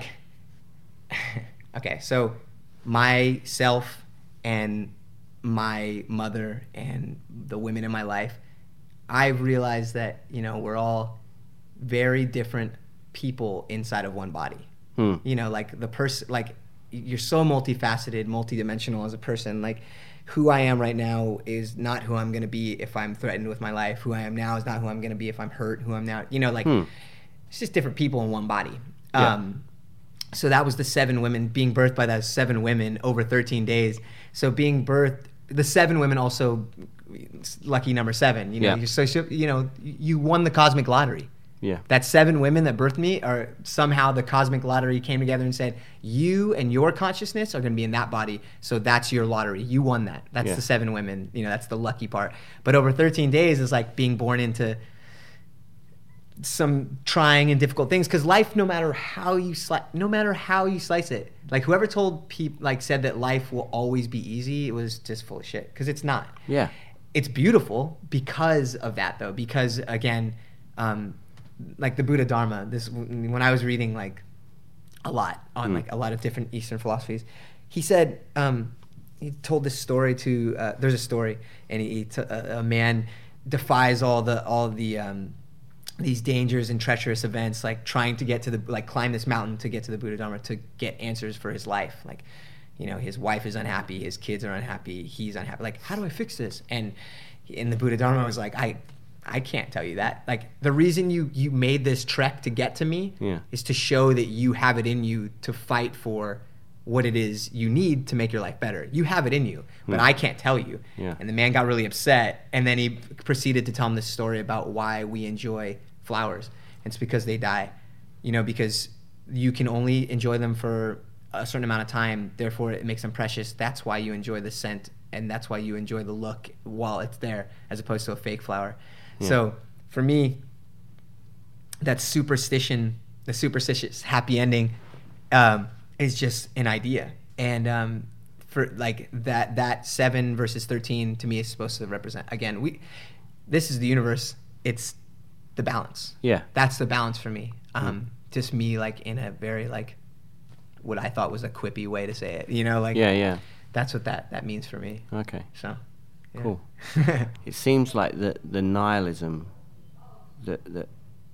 okay. So myself and my mother and the women in my life, I've realized that you know we're all very different people inside of one body. Hmm. You know, like the person, like you're so multifaceted, multidimensional as a person. Like who I am right now is not who I'm going to be if I'm threatened with my life. Who I am now is not who I'm going to be if I'm hurt. Who I'm now, you know, like Hmm. it's just different people in one body. Yeah. Um, so that was the seven women being birthed by those seven women over thirteen days. So being birthed, the seven women also, lucky number seven. You know, Yeah. you're so so- you know you won the cosmic lottery. Yeah. That seven women that birthed me are somehow the cosmic lottery came together and said, you and your consciousness are going to be in that body. So that's your lottery. You won that. That's Yeah. the seven women. You know, that's the lucky part. But over thirteen days is like being born into some trying and difficult things. Because life, no matter how you slice, no matter how you slice it, like whoever told people, like said that life will always be easy, it was just full of shit. Because it's not. Yeah. it's beautiful because of that, though. Because again, um, like the Buddha Dharma. This when I was reading like a lot on mm. like a lot of different Eastern philosophies, he said um, he told this story to. Uh, there's a story, and he, he t- a, a man defies all the all the um, these dangers and treacherous events, like trying to get to the like climb this mountain to get to the Buddha Dharma to get answers for his life, like. You know, his wife is unhappy, his kids are unhappy, he's unhappy. Like, how do I fix this? And in the Buddha Dharma was like, I I can't tell you that. Like, the reason you, you made this trek to get to me yeah. is to show that you have it in you to fight for what it is you need to make your life better. You have it in you, but yeah. I can't tell you. Yeah. And the man got really upset, and then he proceeded to tell him this story about why we enjoy flowers. It's because they die. You know, because you can only enjoy them for a certain amount of time, therefore it makes them precious. That's why you enjoy the scent, and that's why you enjoy the look while it's there, as opposed to a fake flower. Yeah. So for me, that superstition, the superstitious happy ending, um, is just an idea. And um, for like that, that seven versus thirteen to me is supposed to represent, again, we. This is the universe. It's the balance. Yeah, that's the balance for me. Um, mm. Just me, like in a very like. What I thought was a quippy way to say it, you know, like yeah, yeah. That's what that, that means for me. Okay, so yeah. Cool. It seems like the the nihilism that that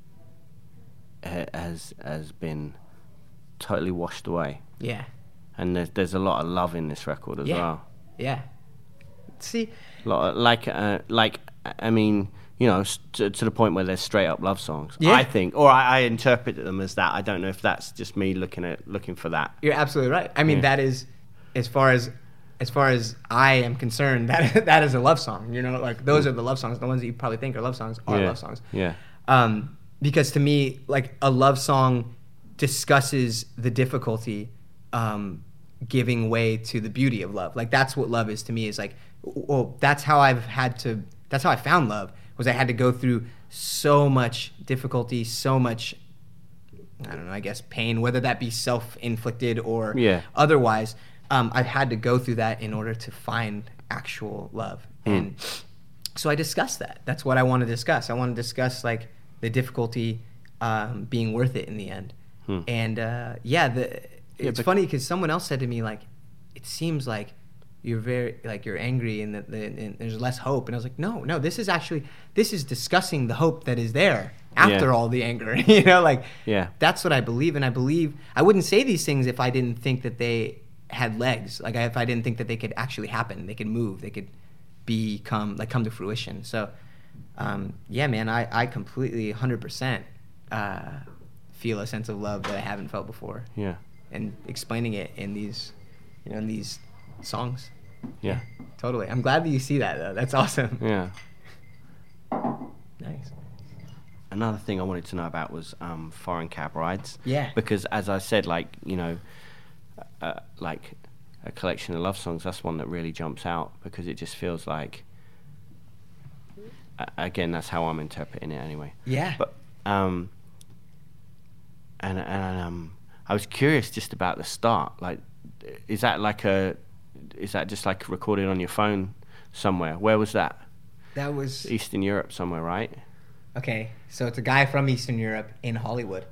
has has been totally washed away. Yeah, and there's there's a lot of love in this record as yeah. well. Yeah. See, a lot of, like uh, like I mean. You know, to, to the point where there's straight up love songs. Yeah. I think, or I, I interpret them as that. I don't know if that's just me looking at looking for that. You're absolutely right. I mean, yeah. that is, as far as as far as I am concerned, that that is a love song. You know, like those mm. are the love songs. The ones that you probably think are love songs are yeah. love songs. Yeah. Um, because to me, like a love song discusses the difficulty, um, giving way to the beauty of love. Like that's what love is to me. Is like, well, that's how I've had to. That's how I found love. Was I had to go through so much difficulty, so much, I don't know, I guess pain, whether that be self-inflicted or yeah. otherwise. Um, I've had to go through that in order to find actual love. Mm. And so I discussed that. That's what I want to discuss. I want to discuss like the difficulty um, being worth it in the end. Hmm. And uh, yeah, the, it's yeah, funny because someone else said to me like, it seems like you're very like you're angry and, the, the, and there's less hope, and I was like, no, no, this is actually this is discussing the hope that is there after yeah. all the anger, you know, like yeah, that's what I believe, and I believe I wouldn't say these things if I didn't think that they had legs, like if I didn't think that they could actually happen, they could move, they could become like come to fruition. So um, yeah, man, I I completely one hundred percent uh, feel a sense of love that I haven't felt before. Yeah, and explaining it in these, you know, in these. Songs. Yeah. Totally. I'm glad that you see that though. That's awesome. Yeah. Nice. Another thing I wanted to know about was um, foreign cab rides. Yeah. Because as I said, like, you know, uh, like a collection of love songs, that's one that really jumps out because it just feels like, uh, again, that's how I'm interpreting it anyway. Yeah. But, um, and, and um, I was curious just about the start. Like, is that like a, is that just like recorded on your phone somewhere? Where was that? That was Eastern Europe somewhere, right? Okay, so it's a guy from Eastern Europe in Hollywood.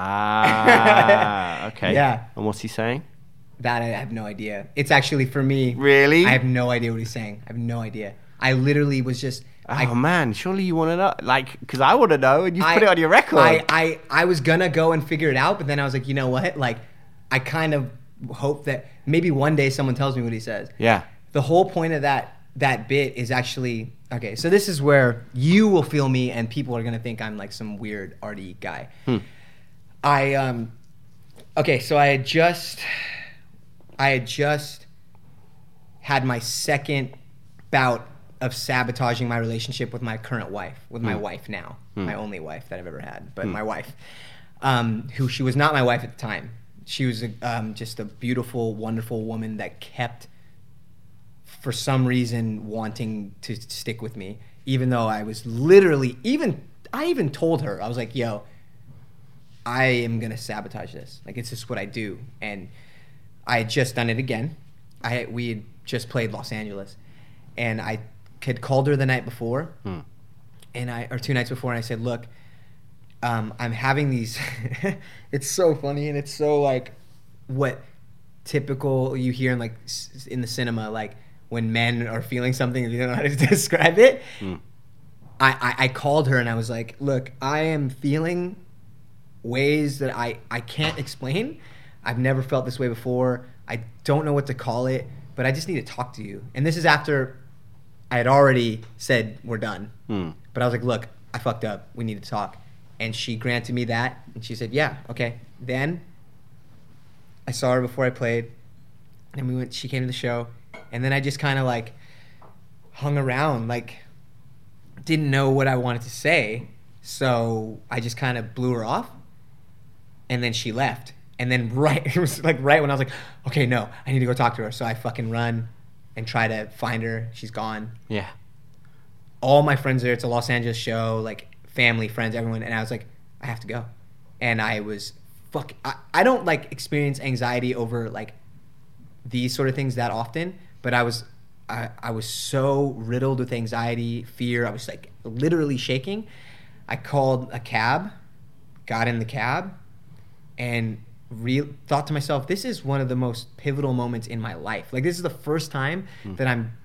Ah, okay. Yeah. And what's he saying? That I have no idea. It's actually for me. Really? I have no idea what he's saying. I have no idea. I literally was just. Oh I, man, surely you want to know, like, because I want to know, and you put it on your record. I, I I was gonna go and figure it out, but then I was like, you know what? Like, I kind of hope that maybe one day someone tells me what he says. Yeah. The whole point of that that bit is actually okay. So this is where you will feel me, and people are gonna think I'm like some weird arty guy. Hmm. I um. Okay, so I had just, I had just had my second bout of sabotaging my relationship with my current wife, with my hmm. wife now, hmm. my only wife that I've ever had, but hmm. my wife, um, who she was not my wife at the time. She was a, um, just a beautiful, wonderful woman that kept, for some reason, wanting to stick with me, even though I was literally, even, I even told her, I was like, yo, I am going to sabotage this. Like, it's just what I do. And I had just done it again. I We had just played Los Angeles. And I had called her the night before, Hmm. and I or two nights before, and I said, look, um, I'm having these. It's so funny, and it's so like what typical you hear in like s- in the cinema, like when men are feeling something and they don't know how to describe it. Hmm. I, I I called her and I was like, look, I am feeling ways that I I can't explain. I've never felt this way before. I don't know what to call it, but I just need to talk to you. And this is after I had already said we're done. Hmm. But I was like, look, I fucked up. We need to talk. And she granted me that. And she said, yeah, okay. Then I saw her before I played. And we went, she came to the show. And then I just kind of like hung around, like didn't know what I wanted to say. So I just kind of blew her off. And then she left. And then right, it was like right when I was like, okay, no, I need to go talk to her. So I fucking run and try to find her. She's gone. Yeah. All my friends there. It's a Los Angeles show, like family, friends, everyone. And I was like, I have to go. And I was fuck. I, I don't like experience anxiety over like these sort of things that often, but I was, I, I was so riddled with anxiety, fear. I was like literally shaking. I called a cab, got in the cab, and Re- thought to myself, this is one of the most pivotal moments in my life. Like this is the first time mm. that I'm,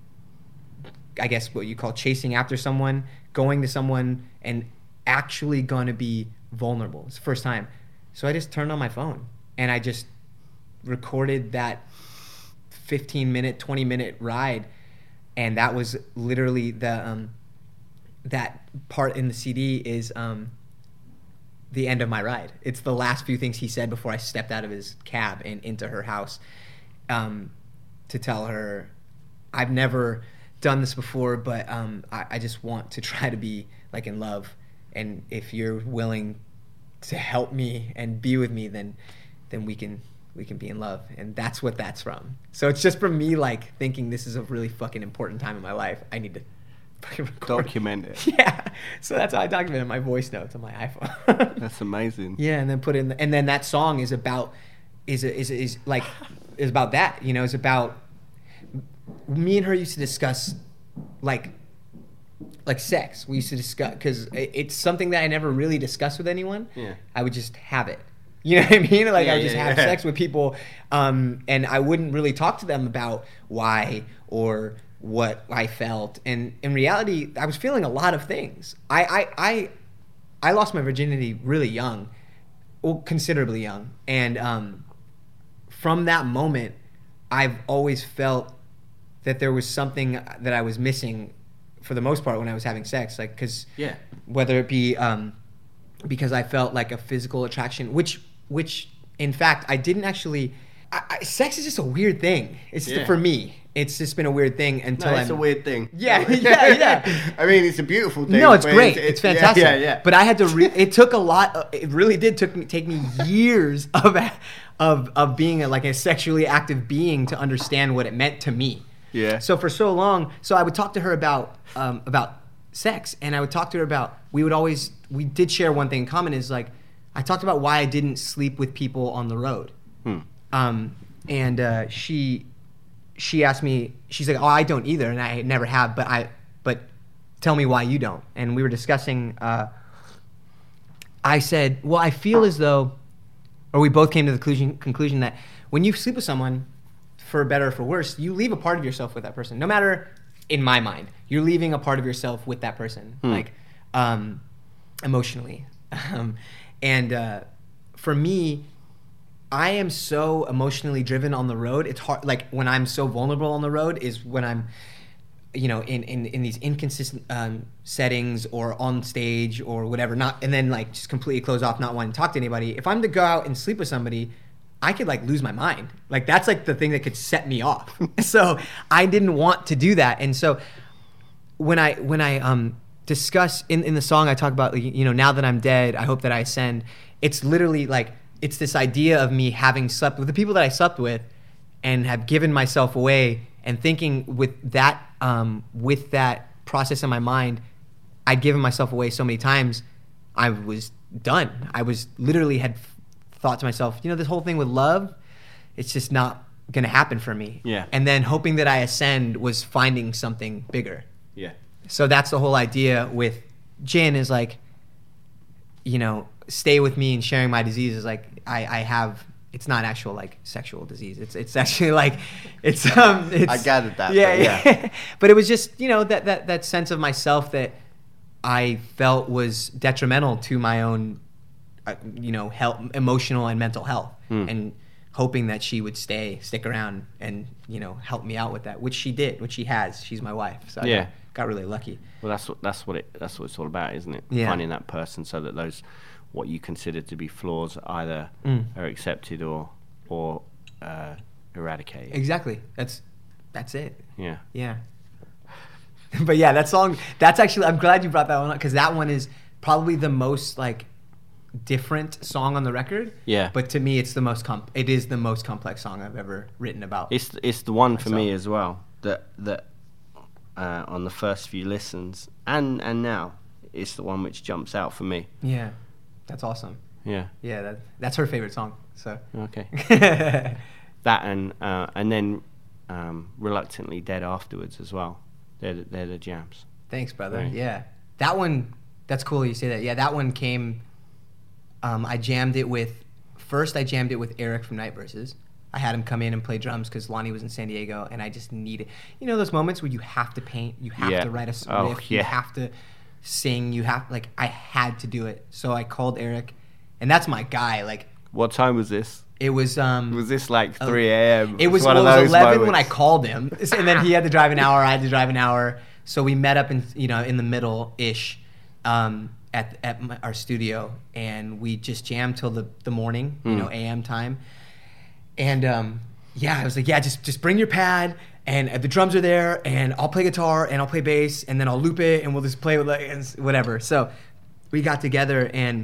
I guess what you call chasing after someone, going to someone and actually gonna be vulnerable. It's the first time. So I just turned on my phone and I just recorded that fifteen minute, twenty minute ride. And that was literally the, um, that part in the C D is, um, the end of my ride. It's the last few things he said before I stepped out of his cab and into her house, um, to tell her, I've never done this before, but um, I, I just want to try to be like in love. And if you're willing to help me and be with me, then then we can we can be in love. And that's what that's from. So it's just from me like thinking this is a really fucking important time in my life. I need to document it. Yeah, so that's how I documented my voice notes on my iPhone. That's amazing. Yeah, and then put in, the, and then that song is about, is is is like, is about that. You know, it's about me and her used to discuss, like, like sex. We used to discuss because it, it's something that I never really discussed with anyone. Yeah, I would just have it. You know what I mean? Like yeah, I would just yeah, have yeah. sex with people, um, and I wouldn't really talk to them about why or what I felt. And in reality, I was feeling a lot of things. I, I, I, I lost my virginity really young, well, considerably young. And um, from that moment, I've always felt that there was something that I was missing for the most part when I was having sex. Like, cause yeah. whether it be um, because I felt like a physical attraction, which, which in fact, I didn't actually, I, I, sex is just a weird thing. It's yeah. for me. It's just been a weird thing until no, it's I'm, a weird thing. Yeah, yeah, yeah. I mean, it's a beautiful thing. No, it's but great. It's, It's, fantastic. Yeah, yeah, yeah. But I had to. Re- it took a lot. Of, it really did took me take me years of of of being a, like a sexually active being to understand what it meant to me. Yeah. So for so long, so I would talk to her about um, about sex, and I would talk to her about. We would always we did share one thing in common is like I talked about why I didn't sleep with people on the road. Hmm. Um, and uh, she. She asked me, she's like, oh, I don't either, and I never have, but I, but tell me why you don't. And we were discussing, uh, I said, well, I feel as though, or we both came to the conclusion, conclusion that when you sleep with someone, for better or for worse, you leave a part of yourself with that person. No matter, in my mind, you're leaving a part of yourself with that person, hmm. like um, emotionally. Um, and uh, for me, I am so emotionally driven on the road. It's hard, like when I'm so vulnerable on the road is when I'm, you know, in, in, in these inconsistent um, settings or on stage or whatever, not, and then like just completely close off, not wanting to talk to anybody. If I'm to go out and sleep with somebody, I could like lose my mind. Like that's like the thing that could set me off. So I didn't want to do that. And so when I, when I um, discuss in, in the song, I talk about, you know, now that I'm dead, I hope that I ascend. It's literally like, it's this idea of me having slept with the people that I slept with and have given myself away and thinking with that, um, with that process in my mind, I'd given myself away so many times, I was done. I was literally had thought to myself, you know, this whole thing with love, it's just not going to happen for me. Yeah. And then hoping that I ascend was finding something bigger. Yeah. So that's the whole idea with Jin is like, you know, stay with me and sharing my disease is like, I, I have, it's not actual like sexual disease. It's it's actually like, it's, um, it's. I gathered that. Yeah, but yeah. yeah. But it was just, you know, that, that, that sense of myself that I felt was detrimental to my own, uh, you know, health, emotional and mental health. Mm. And hoping that she would stay, stick around and, you know, help me out with that, which she did, which she has. She's my wife. So Yeah. I got, got really lucky. Well, that's what that's what it that's what it's all about, isn't it? Yeah. Finding that person so that those what you consider to be flaws either Mm. are accepted or or uh, eradicated. Exactly. That's that's it. Yeah. Yeah. But yeah, that song, that's actually, I'm glad you brought that one up because that one is probably the most like different song on the record. Yeah. But to me, it's the most comp- it is the most complex song I've ever written about. It's it's the one for me myself. as well that that uh, on the first few listens and and now it's the one which jumps out for me. Yeah. That's awesome. Yeah. Yeah, that, that's her favorite song. So. Okay. That and uh, and then um, Reluctantly Dead afterwards as well. They're the, they're the jams. Thanks, brother. Right. Yeah. That one, that's cool you say that. Yeah, that one came, um, I jammed it with, first I jammed it with Eric from Night Verses. I had him come in and play drums because Lonnie was in San Diego and I just needed, you know those moments where you have to paint, you have Yeah. to write a s- Oh, riff, you yeah. have to sing, you have, like, I had to do it. So I called Eric, and that's my guy. Like, What time was this? it was, um... Was this like three a.m.? It was, one well, of it those was eleven when I moments. called him, and then he had to drive an hour. I had to drive an hour. So we met up in you know in the middle ish, um, at at my, our studio, and we just jammed till the, the morning, you know, A M time. And um, yeah, I was like, yeah, just just bring your pad, and uh, the drums are there, and I'll play guitar, and I'll play bass, and then I'll loop it, and we'll just play with like and s- whatever. So we got together and.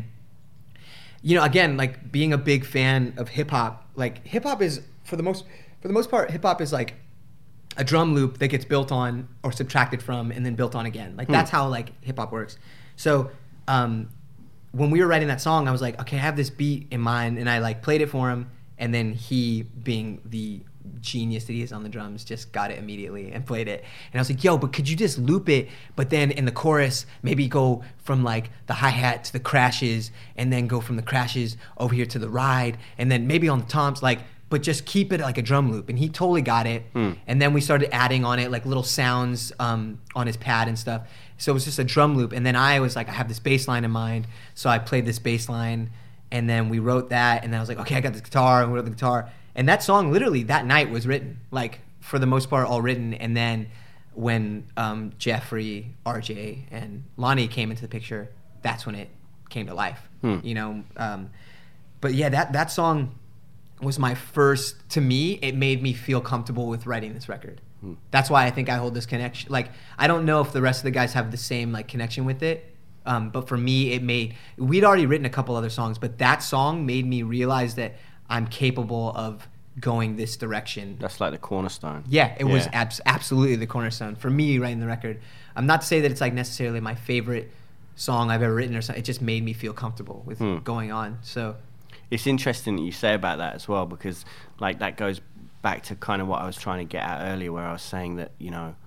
You know, again, like being a big fan of hip hop, like hip hop is for the most for the most part, hip hop is like a drum loop that gets built on or subtracted from and then built on again. Like that's how like hip hop works. So um, when we were writing that song, I was like, okay, I have this beat in mind, and I like played it for him, and then he, being the genius that he is on the drums, just got it immediately and played it. And I was like, yo, but could you just loop it, but then in the chorus, maybe go from like the hi-hat to the crashes, and then go from the crashes over here to the ride, and then maybe on the toms, like, but just keep it like a drum loop. And he totally got it. Mm. And then we started adding on it like little sounds um, on his pad and stuff. So it was just a drum loop. And then I was like, I have this bass line in mind. So I played this bass line, and then we wrote that, and then I was like, okay, I got this guitar, and we wrote the guitar. And that song literally that night was written, like for the most part all written. And then when um, Jeffrey, R J, and Lonnie came into the picture, that's when it came to life, Hmm. you know? Um, but yeah, that, that song was my first, to me, it made me feel comfortable with writing this record. Hmm. That's why I think I hold this connection. Like, I don't know if the rest of the guys have the same like connection with it. Um, but for me, it made, we'd already written a couple other songs, but that song made me realize that I'm capable of going this direction. That's like the cornerstone. Yeah, it was Yeah. abs- absolutely the cornerstone for me writing the record. I'm not to say that it's like necessarily my favorite song I've ever written or something. It just made me feel comfortable with Hmm. going on. So, It's interesting that you say about that as well, because like that goes back to kind of what I was trying to get at earlier, where I was saying that, you know,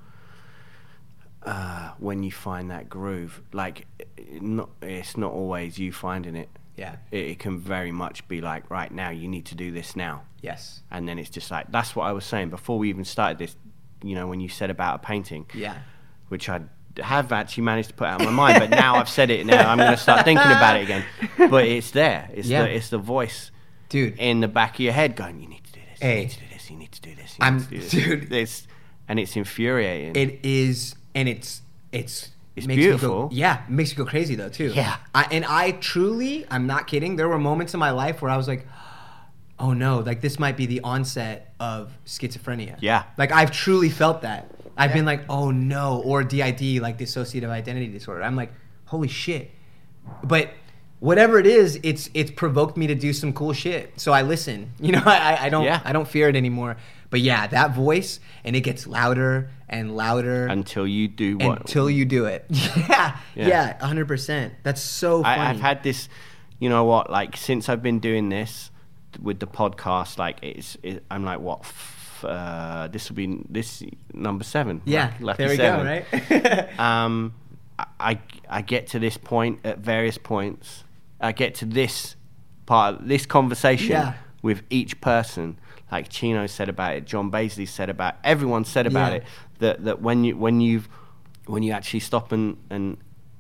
uh, when you find that groove, like it not, it's not always you finding it. yeah. It, it can very much be like, right now you need to do this now. Yes. And then it's just like, that's what I was saying before we even started this, you know, when you said about a painting, Yeah. which I have actually managed to put out of my mind, but now I've said it, now I'm going to start thinking about it again. But it's there. It's Yeah. the it's the voice Dude. in the back of your head going, you need to do this, Hey. you need to do this, you need to do this, you I'm- need to do this. dude. It's, and it's infuriating. It is, and it's it's It's makes me go- beautiful. yeah, it makes you go crazy though too. Yeah. I, and I truly, I'm not kidding. There were moments in my life where I was like, oh no, like this might be the onset of schizophrenia. Yeah. Like I've truly felt that. I've been like, oh no, or D I D, like dissociative identity disorder. I'm like, holy shit. But whatever it is, it's it's provoked me to do some cool shit. So I listen. You know, I, I don't Yeah. I don't fear it anymore. But yeah, that voice, and it gets louder and louder until you do what until you do it. Yeah, Yeah. yeah, one hundred percent. That's so funny. I, I've had this, you know what, like since I've been doing this with the podcast, like it's, it, I'm like what, f- uh, this will be this number seven. Yeah, lucky, lucky there we seven. go, right? um, I I get to this point at various points. I get to this part of this conversation Yeah. with each person. Like Chino said about it, John Baisley said about it, everyone said about Yeah. it. That that when you when you've when you actually stop and, and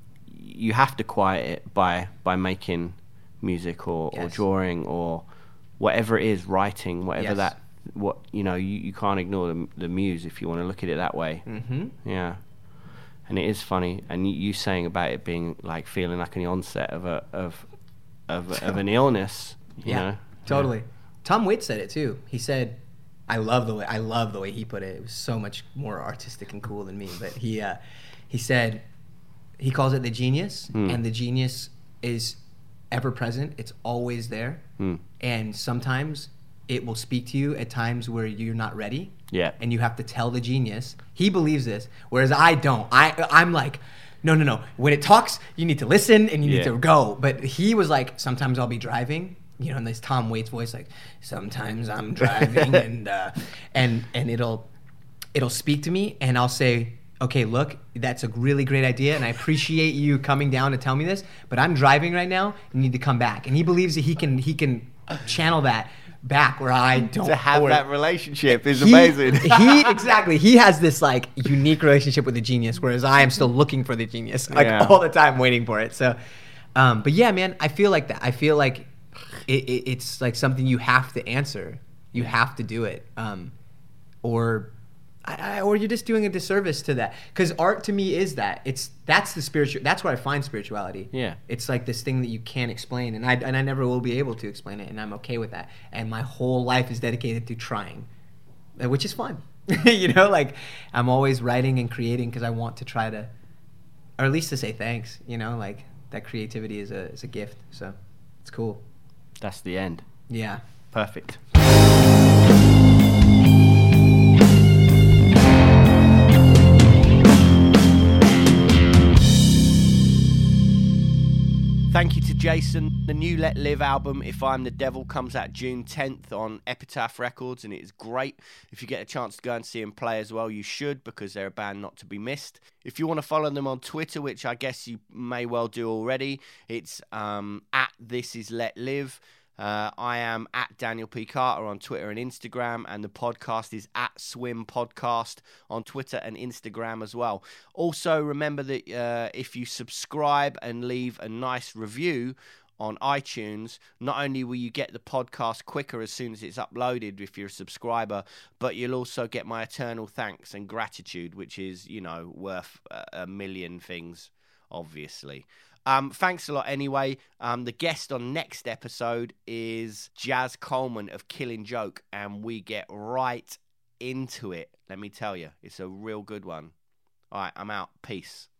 you have to quiet it by by making music or, Yes. or drawing or whatever it is, writing, whatever Yes. that what you know you, you can't ignore the, the muse if you want to look at it that way. Mm-hmm. Yeah. And it is funny, and you, you saying about it being like feeling like an onset of a of of, of an illness. You Yeah, know? totally. Yeah. Tom Waits said it too. He said, "I love the way I love the way he put it. It was so much more artistic and cool than me." But he uh, he said he calls it the genius, Mm. and the genius is ever present. It's always there, Mm. and sometimes it will speak to you at times where you're not ready. Yeah. And you have to tell the genius. He believes this, whereas I don't. I I'm like, no, no, no. When it talks, you need to listen and you need Yeah. to go. But he was like, sometimes I'll be driving, you know, in this Tom Waits voice, like, sometimes I'm driving and uh, and and it'll it'll speak to me, and I'll say, okay, look, that's a really great idea, and I appreciate you coming down to tell me this, but I'm driving right now. You need to come back. And he believes that he can he can channel that back where I don't. To have or- that relationship is he, amazing. he exactly. He has this like unique relationship with the genius, whereas I am still looking for the genius, like Yeah. all the time, waiting for it. So, um, but yeah, man, I feel like that. I feel like it, it, it's like something you have to answer. You have to do it, um, or. I, I, or you're just doing a disservice to that, because art to me is that it's that's the spiritual that's where I find spirituality. Yeah. It's like this thing that you can't explain, and I and I never will be able to explain it, and I'm okay with that. And my whole life is dedicated to trying, uh, which is fun. You know, like I'm always writing and creating because I want to try to, or at least to say thanks. You know, like that creativity is a is a gift, so it's cool. That's the end. Yeah. Perfect. Thank you to Jason. The new Let Live album, If I'm the Devil, comes out June tenth on Epitaph Records, and it is great. If you get a chance to go and see them play as well, you should, because they're a band not to be missed. If you want to follow them on Twitter, which I guess you may well do already, it's um, at This Is Let Live. Uh, I am at Daniel P. Carter on Twitter and Instagram, and the podcast is at Swim Podcast on Twitter and Instagram as well. Also, remember that uh, if you subscribe and leave a nice review on iTunes, not only will you get the podcast quicker as soon as it's uploaded if you're a subscriber, but you'll also get my eternal thanks and gratitude, which is, you know, worth a million things, obviously. Um, thanks a lot anyway. Um, the guest on next episode is Jazz Coleman of Killing Joke, and we get right into it. Let me tell you, it's a real good one. All right, I'm out. Peace.